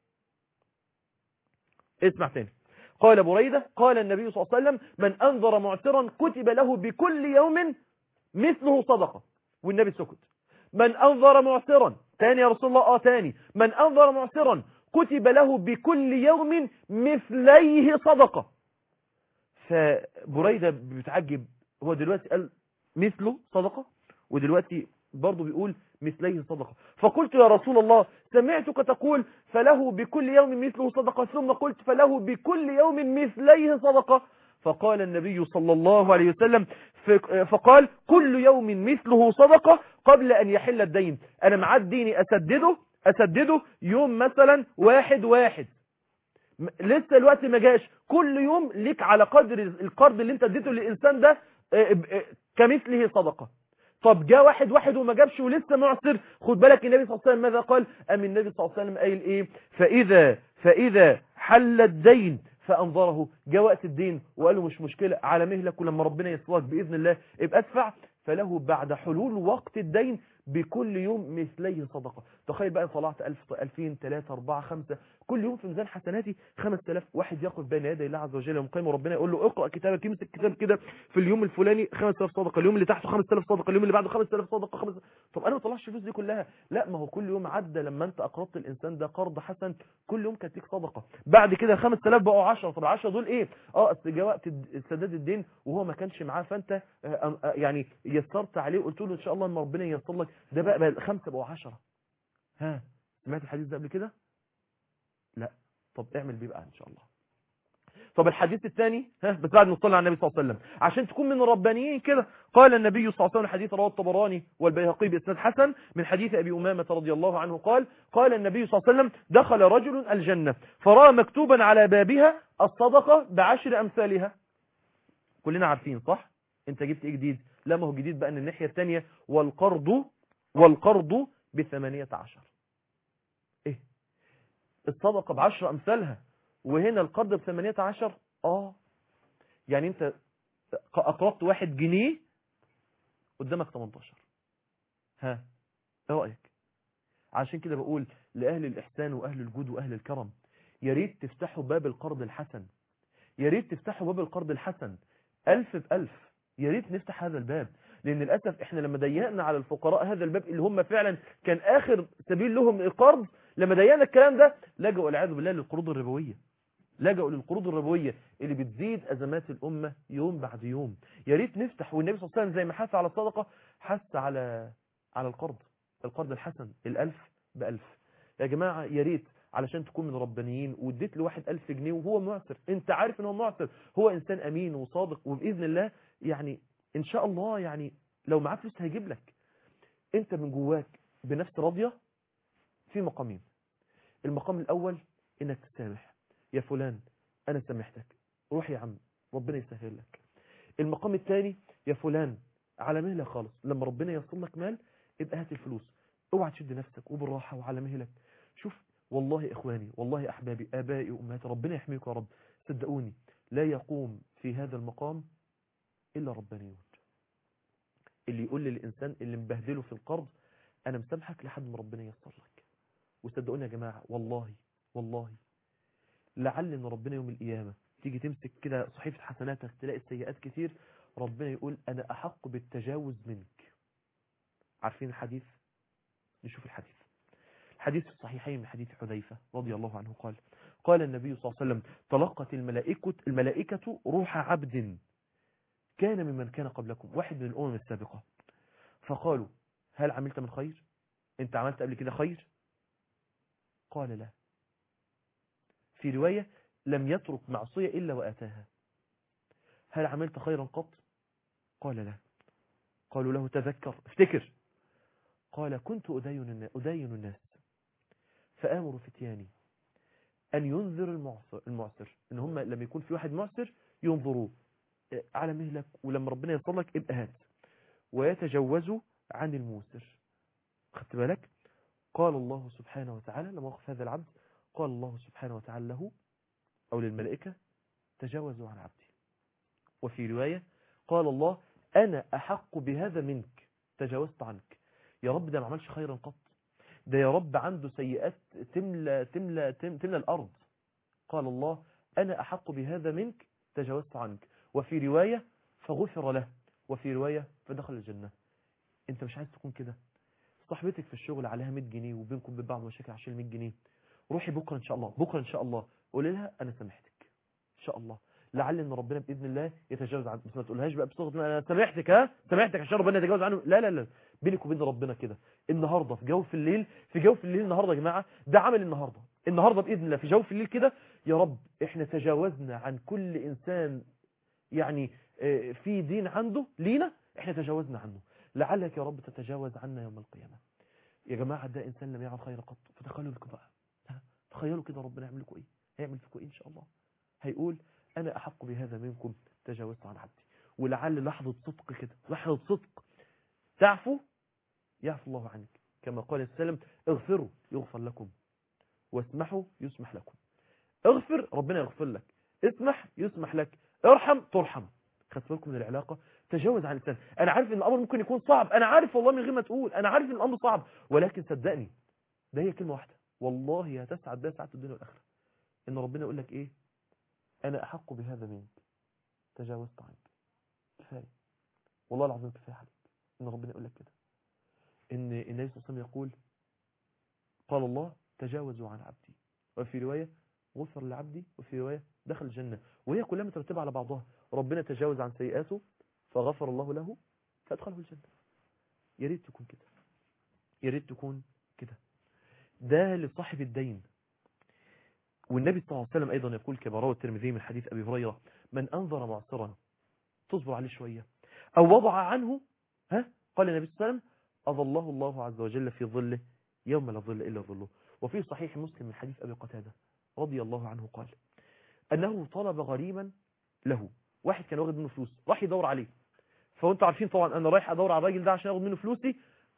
اسمع تاني، قال بريدة قال النبي صلى الله عليه وسلم: من انظر معسرا كتب له بكل يوم مثله صدقة. والنبي سكت. من انظر معسرا، تاني يا رسول الله، تاني، من انظر معسرا كتب له بكل يوم مثليه صدقة. فبريدة بتعجب، هو دلوقتي قال مثله صدقة ودلوقتي برضه بيقول مثليه صدقة. فقلت يا رسول الله سمعتك تقول فله بكل يوم مثله صدقة، ثم قلت فله بكل يوم مثليه صدقة. فقال النبي صلى الله عليه وسلم فقال: كل يوم مثله صدقة قبل أن يحل الدين. أنا معديني أسدده يوم مثلا 1/1، لسه الوقت ما جاش، كل يوم ليك على قدر القرض اللي انت اديته للإنسان ده كمثله صدقة. طب جاء 1/1 وما جابش ولسه معسر، خد بالك النبي صلى الله عليه وسلم ماذا قال؟ النبي صلى الله عليه وسلم قايل ايه؟ فإذا حل الدين فأنظره، جاء وقت الدين وقال له مش مشكلة، على مهلك، ولما ربنا يسرك بإذن الله ابقى ادفع، فله بعد حلول وقت الدين بكل يوم مثليه صدقة. تخيل بقى طلعت 1000 2000 3 4 5 كل يوم في ميزان حسناتي 5000. واحد يقف بين يدي الله عز وجل يوم القيامة وربنا يقول له اقرأ كتابك، يمسك كتاب كده في اليوم الفلاني 5000 صدقة، اليوم اللي تحته 5000 صدقة، اليوم اللي بعده 5000 صدقة 5000. طب انا ما طلعش الفلوس دي كلها، لا، ما هو كل يوم عدى لما انت اقرضت الانسان ده قرض حسن كل يوم كانت ليك صدقة. بعد كده 5000 بقوا 10. طب 10 دول ايه؟ جاء وقت سداد الدين وهو ما كانش معاه، فانت يعني يسرت عليه وقلت له ان شاء الله ان ربنا ييسر لك، ده بقى 5 بقوا 10. ها، سمعت الحديث ده قبل كده؟ لا. طب اعمل بيه بقى ان شاء الله. طب الحديث الثاني، بس بعد ما نصلي على النبي صلى الله عليه وسلم عشان تكون من الربانيين كده. قال النبي صلى الله عليه وسلم، حديث رواه الطبراني والبيهقي بإسناد حسن من حديث أبي أمامة رضي الله عنه قال النبي صلى الله عليه وسلم: دخل رجل الجنة فرأى مكتوبا على بابها الصدقة ب10 أمثالها. كلنا عارفين صح؟ انت جبت ايه جديد؟ لا، ما هو جديد بقى ان الناحية الثانية والقرض ب18. ايه؟ الصدقة ب10 أمثالها وهنا القرض ب18. يعني انت اقرضت 1 جنيه قدامك 18. ها، ايه رأيك؟ عشان كده بقول لأهل الإحسان وأهل الجود وأهل الكرم، يا ريت تفتحوا باب القرض الحسن، يا ريت تفتحوا باب القرض الحسن 1000 ب1000. يا ريت نفتح هذا الباب، لأن للأسف احنا لما ضيقنا على الفقراء هذا الباب اللي هم فعلا كان آخر سبيل لهم القرض، لما ضيقنا الكلام ده لجأوا والعياذ بالله للقروض الربوية، لجأوا للقروض الربوية اللي بتزيد أزمات الأمة يوم بعد يوم. يا ريت نفتح. والنبي صلى الله عليه وسلم زي ما حث على الصدقة حث على القرض الحسن 1000 ب1000. يا جماعة يا ريت علشان تكون من ربانيين واديت لواحد 1000 جنيه وهو معسر، انت عارف ان هو معسر، هو انسان امين وصادق وباذن الله يعني ان شاء الله يعني لو معاه فلوس هيجيب لك. انت من جواك بنفس راضيه في مقامين. المقام الاول انك تسامح، يا فلان انا سامحتك، روح يا عم ربنا يسهل لك. المقام الثاني، يا فلان على مهلك خالص، لما ربنا يصل لك مال ابقى هات الفلوس، اوعى تشد نفسك وبالراحه وعلى مهلك. شوف والله اخواني، والله احبابي، ابائي وامهاتي، ربنا يحميكم يا رب، صدقوني لا يقوم في هذا المقام الا ربانيون، اللي يقول للانسان اللي مبهدله في القرض انا مسامحك لحد ما ربنا ييسر لك. وصدقوني يا جماعه والله لعل ان ربنا يوم القيامه تيجي تمسك كده صحيفه حسناتك تلاقي السيئات كتير، ربنا يقول انا احق بالتجاوز منك. عارفين الحديث؟ نشوف الحديث في الصحيحين من حديث حذيفة رضي الله عنه قال النبي صلى الله عليه وسلم: تلقت الملائكة روح عبد كان ممن كان قبلكم، واحد من الأمم السابقة، فقالوا هل عملت من خير؟ انت عملت قبل كده خير؟ قال لا. في رواية لم يترك معصية إلا وآتاها. هل عملت خيرا قط؟ قال لا. قالوا له تذكر افتكر. قال كنت أدين الناس فآمر فتياني أن ينذر المعسر إن هم لما يكون في واحد معسر ينظروه على مهلك، ولما ربنا يصلك ابقى هات، ويتجوزوا عن الموسر. خدت بالك؟ قال الله سبحانه وتعالى لما وقف هذا العبد، قال الله سبحانه وتعالى له أو للملائكة تجاوزوا عن عبدي. وفي رواية قال الله أنا أحق بهذا منك تجاوزت عنك. يا رب ده ما عملش خيرا قط، ده يا رب عنده سيئات تملى الأرض. قال الله أنا أحق بهذا منك تجاوزت عنك. وفي رواية فغفر له، وفي رواية فدخل الجنة. انت مش عايز تكون كده؟ صاحبتك في الشغل عليها 100 جنيه وبينكم وبين بعض مشاكل عشان 100 جنيه، روحي بكرة ان شاء الله، بكرة ان شاء الله قولي لها انا سامحتك ان شاء الله، لعل ان ربنا باذن الله يتجاوز عنك. بس ما تقولهاش بقى بصيغه انا سامحتك، سامحتك عشان ربنا يتجاوز عنه. لا لا لا، بينك وبين ربنا كده. النهارده في جوف الليل، النهارده يا جماعه ده عمل النهارده باذن الله في جوف الليل كده، يا رب احنا تجاوزنا عن كل انسان يعني في دين عنده لينا، احنا تجاوزنا عنه، لعلك يا رب تتجاوز عنا يوم القيامة. يا جماعة ده إنسان لم يعمل خير قط، فتخيلوا لكم بقى، تخيلوا كده ربنا يعمل لكم إيه، هيعمل فيكم إيه إن شاء الله. هيقول أنا أحق بهذا منكم تجاوزت عن عبدي. ولعل لحظة صدق كده، لحظة صدق تعفو يعفو الله عنك، كما قال السلام اغفروا يغفر لكم، واسمحوا يسمح لكم. اغفر ربنا يغفر لك، اسمح يسمح لك، ارحم ترحم. خدت بالكم من العلاقة؟ تجاوز عن الإنسان. أنا عارف إن الأمر ممكن يكون صعب، أنا عارف والله من غير ما تقول، أنا عارف إن الأمر صعب، ولكن صدقني ده هي كلمة واحدة والله هتسعد بها سعادة الدنيا والآخرة، إن ربنا يقول لك إيه؟ أنا أحق بهذا منك تجاوزت عنك. كفاية والله العظيم، كفاية عليك إن ربنا يقول لك كده. إن النبي صلى الله عليه وسلم يقول قال الله تجاوزوا عن عبدي، وفي رواية غفر لعبدي، وفي رواية دخل الجنة، وهي كلها مترتبة على بعضها. ربنا تجاوز عن سيئاته فغفر الله له فأدخله الجنة. يا ريت تكون كده، يا ريت تكون كده. ده لصاحب الدين. والنبي صلى الله عليه وسلم أيضا يقول كما روى الترمذي من حديث أبي هريرة من أنظر معصرا تصبر عليه شوية أو وضع عنه قال النبي صلى الله عليه وسلم أظله الله عز وجل في ظله يوم لا ظل إلا ظله. وفي صحيح مسلم من حديث أبي قتادة رضي الله عنه قال أنه طلب غريما له، واحد كان واخد منه فلوس راح يدور عليه، فانتوا عارفين طبعا أنا رايح أدور على الراجل ده عشان أخذ منه فلوسي،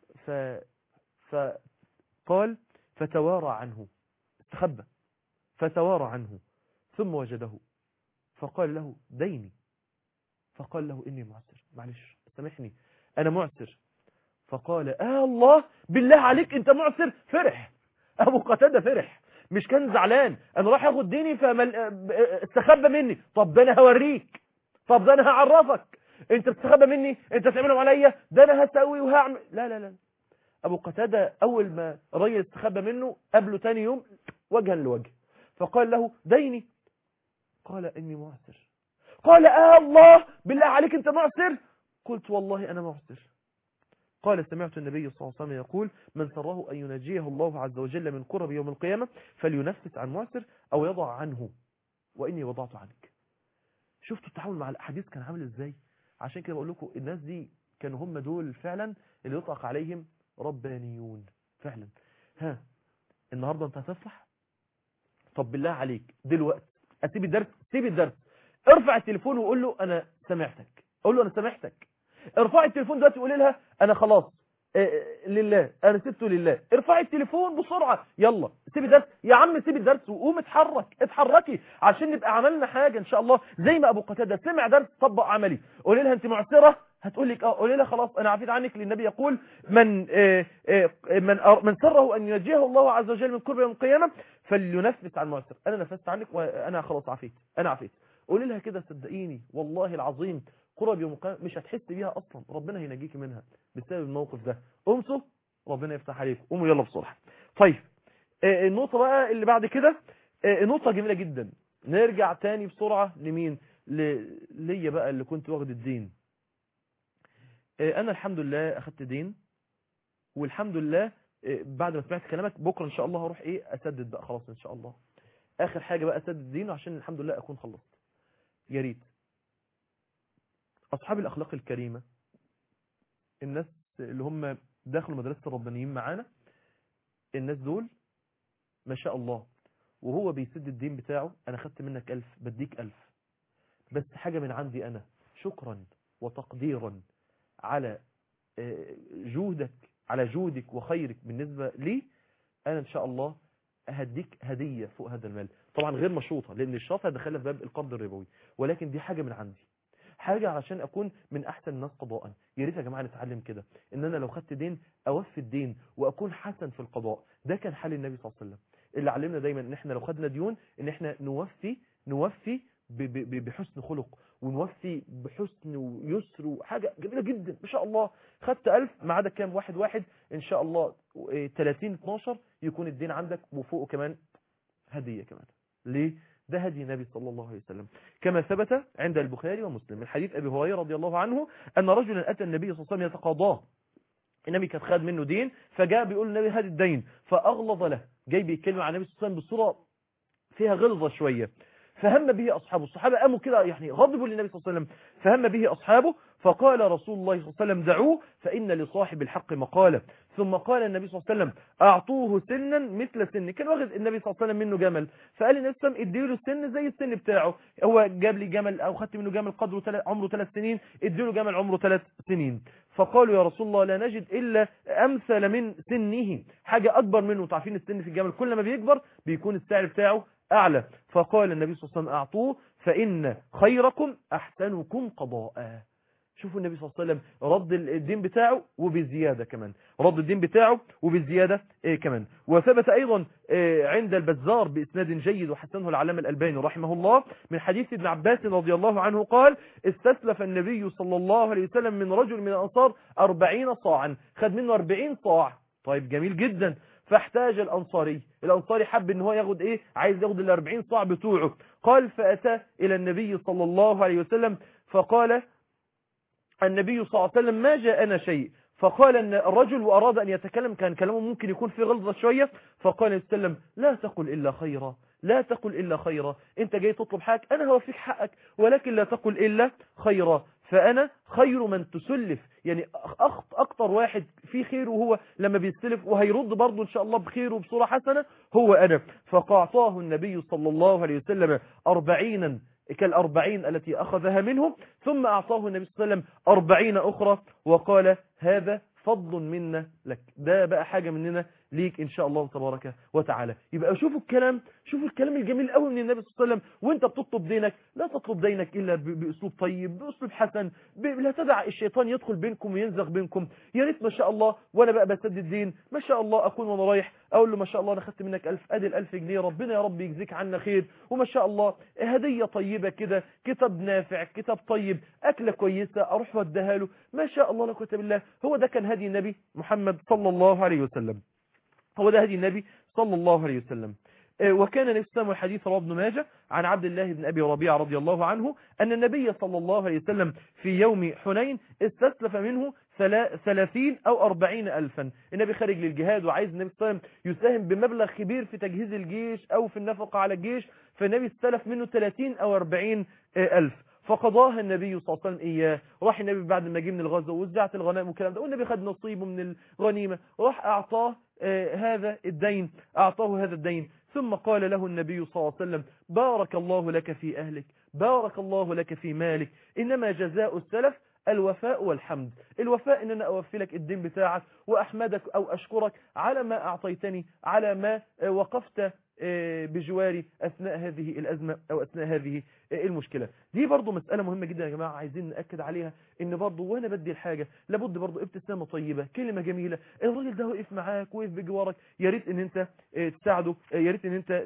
فقال فتوارى عنه، استخبى فتوارى عنه ثم وجده فقال له ديني، فقال له إني معسر، معلش سامحني أنا معسر. فقال الله بالله عليك أنت معسر؟ فرح أبو قتادة، فرح، مش كان زعلان أنا راح أخذ ديني استخبى مني. طب ده أنا هوريك، طب ده أنا هعرفك، أنت بتستخبى مني، أنت تعملهم عليا، ده أنا هسوي وهعمل. لا لا لا، أبو قتادة أول ما الراجل استخبى منه قبله تاني يوم وجها لوجه، فقال له ديني، قال إني معسر. قال الله بالله عليك أنت معسر؟ قلت والله أنا معسر. قال سمعت النبي صلى الله عليه وسلم يقول من سره أن ينجيه الله عز وجل من كرب يوم القيامة فلينفس عن معسر أو يضع عنه وإني وضعت عنك. شفتوا التعامل مع الأحاديث كان عامل إزاي؟ عشان كده بقول لكم الناس دي كانوا هم دول فعلا اللي يطلق عليهم ربانيون فعلا. النهاردة أنت هتفرح؟ طب بالله عليك دلوقتي أسيب الدرس، سيب الدرس، ارفع التليفون وقول له أنا سمعتك، قول له أنا سمعتك. ارفع التليفون دلوقتي وقول لها أنا خلاص لله أنا سبته لله. ارفع التليفون بسرعة، يلا سيب الدرس يا عم، سيب الدرس وقوم اتحركي عشان نبقى عملنا حاجة إن شاء الله. زي ما أبو قتادة سمع درس طبق عملي. قول لها أنت معسرة، هتقول لك قول لها خلاص أنا عفيت عنك، للنبي يقول من سره أن ينجيه الله عز وجل من كرب يوم القيامة فلينفس عن معسر. أنا نفست عنك وأنا خلاص عفيت، أنا عفيت. قول لها كده صدقيني والله العظيم قرب يوم القيامة مش هتحس بيها أصلا، ربنا هينجيك منها بسبب الموقف ده. امسوا ربنا يفتح عليكم، قوموا يلا بسرعة. طيب النقطة بقى اللي بعد كده نقطة جميلة جدا. نرجع تاني بسرعة لمين؟ ليا بقى اللي كنت واخد الدين. انا الحمد لله اخدت دين، والحمد لله بعد ما سمعت كلامك بكره ان شاء الله هروح اسدد بقى خلاص ان شاء الله، اخر حاجه بقى اسدد دين عشان الحمد لله اكون خلصت. يا ريت اصحاب الاخلاق الكريمه، الناس اللي هم داخلوا مدرسه الربانيين معانا، الناس دول ما شاء الله وهو بيسد الدين بتاعه، انا خدت منك 1000 بديك 1000، بس حاجه من عندي انا شكرا وتقديرا على جهدك، على جودك وخيرك بالنسبه لي، انا ان شاء الله هديك هديه فوق هذا المال، طبعا غير مشروطه لان الشرط هدخلها في باب القرض الربوي، ولكن دي حاجه من عندي، حاجه علشان اكون من احسن الناس قضاء. يا ريت يا جماعه نتعلم كده، ان انا لو خدت دين اوفي الدين واكون حسن في القضاء. ده كان حال النبي صلى الله عليه وسلم، اللي علمنا دايما ان احنا لو خدنا ديون ان احنا نوفي بحسن خلق، ونوفي بحسن ويسر، وحاجه جميله جدا ما شاء الله. خدت 1000 ما عدا كام واحد ان شاء الله 30-12 يكون الدين عندك وفوقه كمان هديه كمان. ليه؟ ده هدي النبي صلى الله عليه وسلم، كما ثبت عند البخاري ومسلم من حديث ابي هريره رضي الله عنه ان رجلا اتى النبي صلى الله عليه وسلم يتقاضاه، النبي كان خد منه دين، فجاء بيقول النبي هذا الدين فاغلظ له، جاي بيتكلم عن النبي صلى الله عليه وسلم بصوره فيها غلظه شويه، فهم به اصحابه، الصحابه قاموا كده يعني غضبوا للنبي صلى الله عليه وسلم، فهم به اصحابه، فقال رسول الله صلى الله عليه وسلم دعوه فان لصاحب الحق مقاله. ثم قال النبي صلى الله عليه وسلم اعطوه سنا مثل سن، كان واخد النبي صلى الله عليه وسلم منه جمل، فقال النبي صلى الله عليه وسلم اديله السن زي السن بتاعه، هو جاب لي جمل او خدت منه جمل قدره عمره 3 سنين، اديله جمل عمره 3 سنين. فقالوا يا رسول الله لا نجد الا امثل من سنه، حاجه اكبر منه، تعرفين السن في الجمل كل ما بيكبر بيكون السعر بتاعه أعلى. فقال النبي صلى الله عليه وسلم أعطوه فإن خيركم أحسنكم قضاء. شوفوا النبي صلى الله عليه وسلم رد الدين بتاعه وبزيادة كمان، رد الدين بتاعه وبزيادة كمان. وثبت أيضا عند البزار بإسناد جيد وحسنه العلامة الألباني رحمه الله من حديث ابن عباس رضي الله عنه قال استسلف النبي صلى الله عليه وسلم من رجل من الأنصار 40 صاعا، خد منه 40 صاع. طيب جميل جدا. فاحتاج الأنصاري حب ان هو ياخد عايز ياخد 40 صاع بتوعه، قال فأتى إلى النبي صلى الله عليه وسلم فقال النبي صلى الله عليه وسلم ما جاءنا شيء، فقال ان الرجل وأراد أن يتكلم، كان كلامه ممكن يكون فيه غلظة شوية، فقال النبي صلى الله عليه وسلم لا تقل إلا خيرا، لا تقل إلا خيرا، انت جاي تطلب حقك انا هوفيك حقك، ولكن لا تقل إلا خيرا، فأنا خير من تسلف، يعني أكتر واحد فيه خير وهو لما بيستلف وهيرد برضه إن شاء الله بخير وبصورة حسنة هو أنا. فقاعطاه النبي صلى الله عليه وسلم 40 كال40 التي أخذها منه، ثم أعطاه النبي صلى الله عليه وسلم 40 أخرى وقال هذا فضل منا لك، ده بقى حاجة مننا ليك إن شاء الله تبارك وتعالى. يبقى شوفوا الكلام الجميل قوي من النبي صلى الله عليه وسلم، وانت بتطلب دينك لا تطلب دينك إلا بأسلوب طيب، بأسلوب حسن، لا تدع الشيطان يدخل بينكم وينزغ بينكم. يا ريت ما شاء الله وانا بقى بسدد الدين ما شاء الله اكون وانا رايح اقول له ما شاء الله انا خدت منك 1000، ادي ال1000 جنيه ربنا يا رب يجزيك عنا خير، وما شاء الله هدية طيبة كده، كتاب نافع، كتاب طيب، اكلة كويسة اروح واديها له، ما شاء الله لا قوه الا بالله. هو ده كان هدي النبي محمد صلى الله عليه وسلم، هو ده هدي النبي صلى الله عليه وسلم. وكان نفسه الحديث رواه ابن ماجه عن عبد الله بن أبي ربيعة رضي الله عنه أن النبي صلى الله عليه وسلم في يوم حنين استسلف منه 30 أو 40 ألفا. النبي خارج للجهاد وعايز النبي صلى الله عليه وسلم يساهم بمبلغ كبير في تجهيز الجيش أو في النفقة على الجيش، فالنبي استلف منه 30 أو 40 ألف، فقضاها النبي صلى الله عليه وسلم إياه. راح النبي بعد ما جه من الغزو ووزعت الغنائم والكلام ده، والنبي خد نصيبه من الغنيمة، راح أعطاه هذا الدين، أعطاه هذا الدين. ثم قال له النبي صلى الله عليه وسلم بارك الله لك في أهلك، بارك الله لك في مالك، إنما جزاء السلف الوفاء والحمد. الوفاء إن أنا أوفي لك الدين بتاعك وأحمدك أو أشكرك على ما أعطيتني، على ما وقفت بجواري أثناء هذه الأزمة أو أثناء هذه المشكلة. دي برضو مسألة مهمة جدا يا جماعة، عايزين نأكد عليها، إن برضو وأنا بدي الحاجة لابد برضو ابتسامة طيبة، كلمة جميلة، الراجل ده وقف معاك وقف بجوارك، يا ريت إن أنت تساعده، يا ريت إن أنت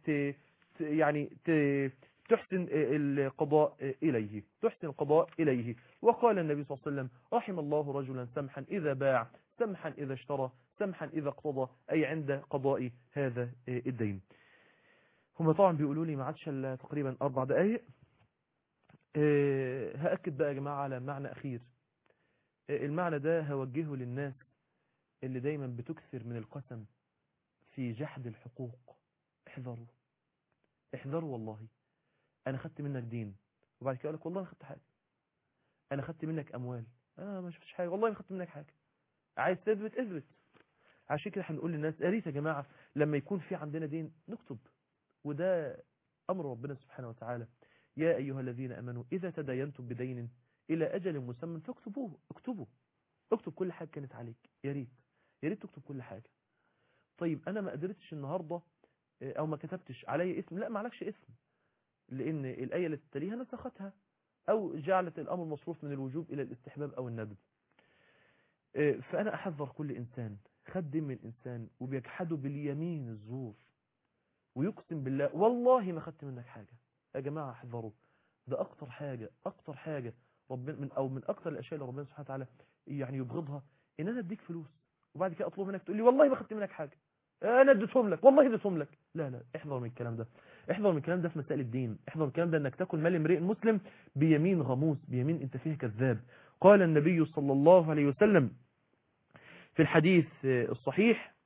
تحسن القضاء إليه، تحسن القضاء إليه. وقال النبي صلى الله عليه وسلم رحم الله رجلا سمحا إذا باع، سمحا إذا اشترى، سمحا إذا اقتضى، أي عند قضاء هذا الدين. هم طبعا بيقولوا لي ما عادش الا تقريبا 4 دقائق. هأكد بقى يا جماعة على معنى أخير، المعنى ده هوجهه للناس اللي دايما بتكثر من القسم في جحد الحقوق. احذروا احذروا والله. انا خدت منك دين وبعد كده اقول لك والله ما خدت حاجه، انا خدت منك اموال، انا ما شفتش حاجه، والله ما خدت منك حاجه. عايز تثبت اثبت. عشان كده هنقول للناس يا ريت يا جماعه لما يكون في عندنا دين نكتب، وده امر ربنا سبحانه وتعالى. يا ايها الذين امنوا اذا تداينتم بدين الى اجل مسمى فاكتبوه. اكتب كل حاجه كانت عليك، يا ريت يا ريت تكتب كل حاجه. طيب انا ما قدرتش النهارده او ما كتبتش علي اسم، لا ما عليكش اسم، لان الايه اللي تليها نسختها او جعلت الامر مصروف من الوجوب الى الاستحباب او الندب. فانا احذر كل انسان خد دم من انسان وبيجحده باليمين الزور ويقسم بالله والله ما خدت منك حاجه. يا جماعه احذروا، ده اكتر حاجه ربنا من اكتر الاشياء اللي ربنا سبحانه وتعالى يعني يبغضها، ان انا اديك فلوس وبعد كده اطلب منك تقول لي والله ما خدت منك حاجه، انا اديتهم لك والله اديتهم لك. لا لا، احذر من الكلام ده، احذر من الكلام ده في مسائل الدين، احذر من الكلام ده انك تاكل مال امرئ مسلم بيمين غموس، بيمين انت فيها كذاب. قال النبي صلى الله عليه وسلم في الحديث الصحيح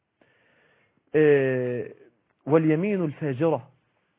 واليمين الفاجرة،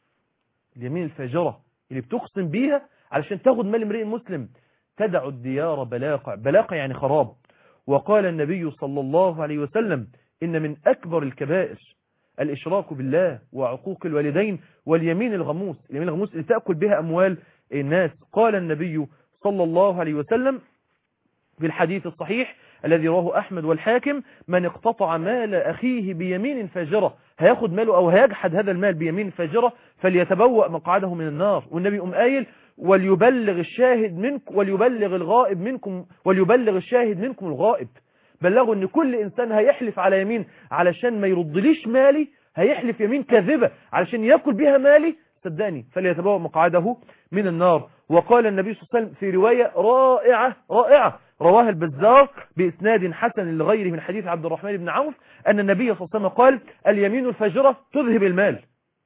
اليمين الفاجرة اللي بتقسم بيها علشان تاخد مال امرئ مسلم تدع الديار بلاقع يعني خراب. وقال النبي صلى الله عليه وسلم إن من أكبر الكبائر الإشراك بالله وعقوق الوالدين واليمين الغموس، اليمين الغموس اللي تأكل بها أموال الناس. قال النبي صلى الله عليه وسلم في الحديث الصحيح الذي رواه أحمد والحاكم من اقتطع مال أخيه بيمين فاجرة، هياخد ماله أو هيجحد هذا المال بيمين فاجرة فليتبوأ مقعده من النار. والنبي قايل وليبلغ الشاهد منكم وليبلغ الغائب منكم وليبلغ الشاهد منكم الغائب. بلغوا ان كل انسان هيحلف على يمين علشان ما يردليش مالي، هيحلف يمين كاذبة علشان ياكل بها مالي، صدقني فليتبوأ مقعده من النار. وقال النبي صلى الله عليه وسلم في رواية رائعة رواها البزار بإسناد حسن لغيره من حديث عبد الرحمن بن عوف أن النبي صلى الله عليه وسلم قال اليمين الفاجرة تذهب المال،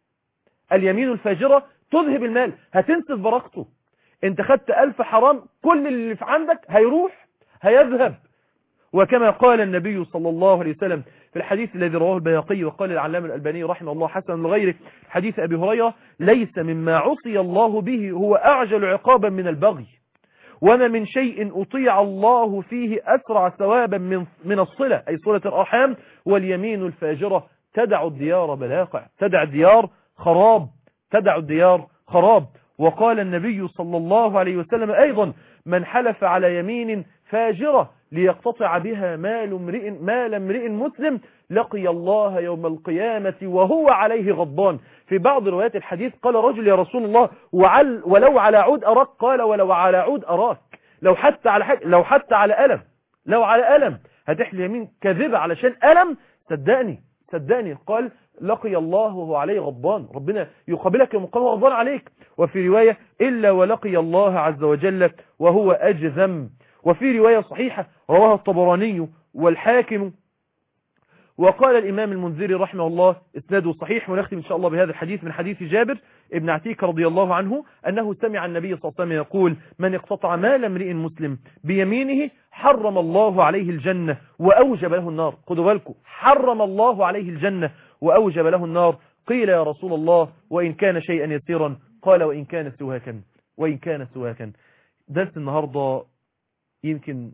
اليمين الفاجرة تذهب المال، هتنسف بركته. انت خدت 1000 حرام كل اللي في عندك هيروح هيذهب. وكما قال النبي صلى الله عليه وسلم في الحديث الذي رواه البيهقي وقال العلامة الألباني رحمه الله حسن لغيره حديث أبي هريرة ليس مما عصي الله به هو أعجل عقابا من البغي، وما من شيء أطيع الله فيه أسرع ثوابا من الصلة أي صلة الأرحام. واليمين الفاجرة تدع الديار بلاقع، تدع الديار خراب، تدع الديار خراب. وقال النبي صلى الله عليه وسلم أيضا من حلف على يمين فاجرة ليقتطع بها مال امرئ مسلم لقي الله يوم القيامة وهو عليه غضبان. في بعض روايات الحديث قال رجل يا رسول الله ولو على عود أراك، قال ولو على عود أراك، لو حتى على حاجة، لو حتى على ألم، لو على ألم هتحل يمين كذبة علشان ألم، صدقني قال لقي الله وهو عليه غضبان، ربنا يقابلك يوم القيامة غضبان عليك. وفي رواية إلا ولقي الله عز وجل وهو أجذم. وفي رواية صحيحة رواها الطبراني والحاكم. وقال الإمام المنذري رحمه الله اسناده صحيح. ونختم إن شاء الله بهذا الحديث من حديث جابر ابن عتيك رضي الله عنه أنه سمع النبي صلى الله عليه وسلم يقول من اقتطع مال امرئ مسلم بيمينه حرم الله عليه الجنة وأوجب له النار. خدوا بالكم، حرم الله عليه الجنة وأوجب له النار. قيل يا رسول الله وإن كان شيئا يسيرا؟ قال وإن كان سواكا. درس النهاردة يمكن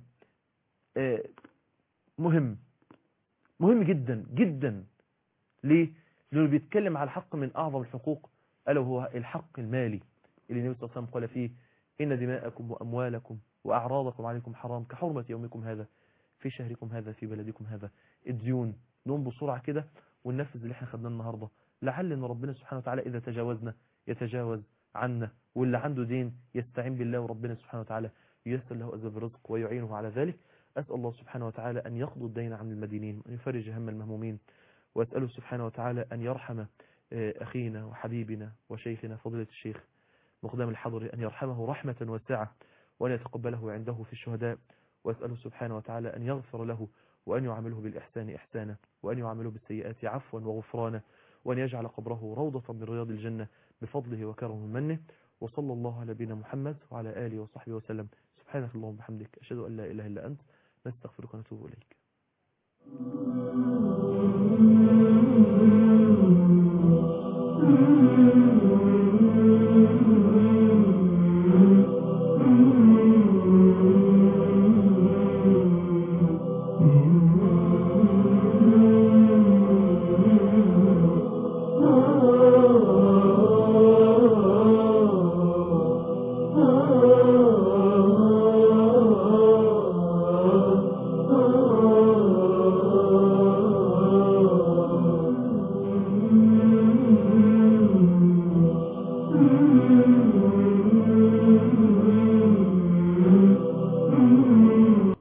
مهم جدا جدا. ليه؟ لأنه بيتكلم على حق من أعظم الحقوق ألا وهو الحق المالي اللي النبي صلى الله عليه وسلم قال فيه إن دماءكم وأموالكم وأعراضكم عليكم حرام كحرمة يومكم هذا في شهركم هذا في بلدكم هذا. الديون نقوم بسرعة كده وننفذ اللي احنا خدناه النهاردة، لعل ان ربنا سبحانه وتعالى إذا تجاوزنا يتجاوز عنا، واللي عنده دين يستعين بالله وربنا سبحانه وتعالى ييسر له أسباب الرزق ويعينه على ذلك. أسأل الله سبحانه وتعالى أن يقضي الدين عن المدينين وأن يفرج هم المهمومين، وأسأله سبحانه وتعالى أن يرحم أخينا وحبيبنا وشيخنا فضيلة الشيخ مقدام الحضر، أن يرحمه رحمة واسعة وأن يتقبله عنده في الشهداء. وأسأله سبحانه وتعالى أن يغفر له وأن يعامله بالإحسان إحسانا وأن يعامله بالسيئات عفوا وغفرانا، وأن يجعل قبره روضة من رياض الجنة بفضله وكرمه ومنه. وصلى الله على نبينا محمد وعلى آله وصحبه وسلم. سبحانك اللهم وبحمدك أشهد أن لا إله إلا أنت نستغفرك ونتوب إليك.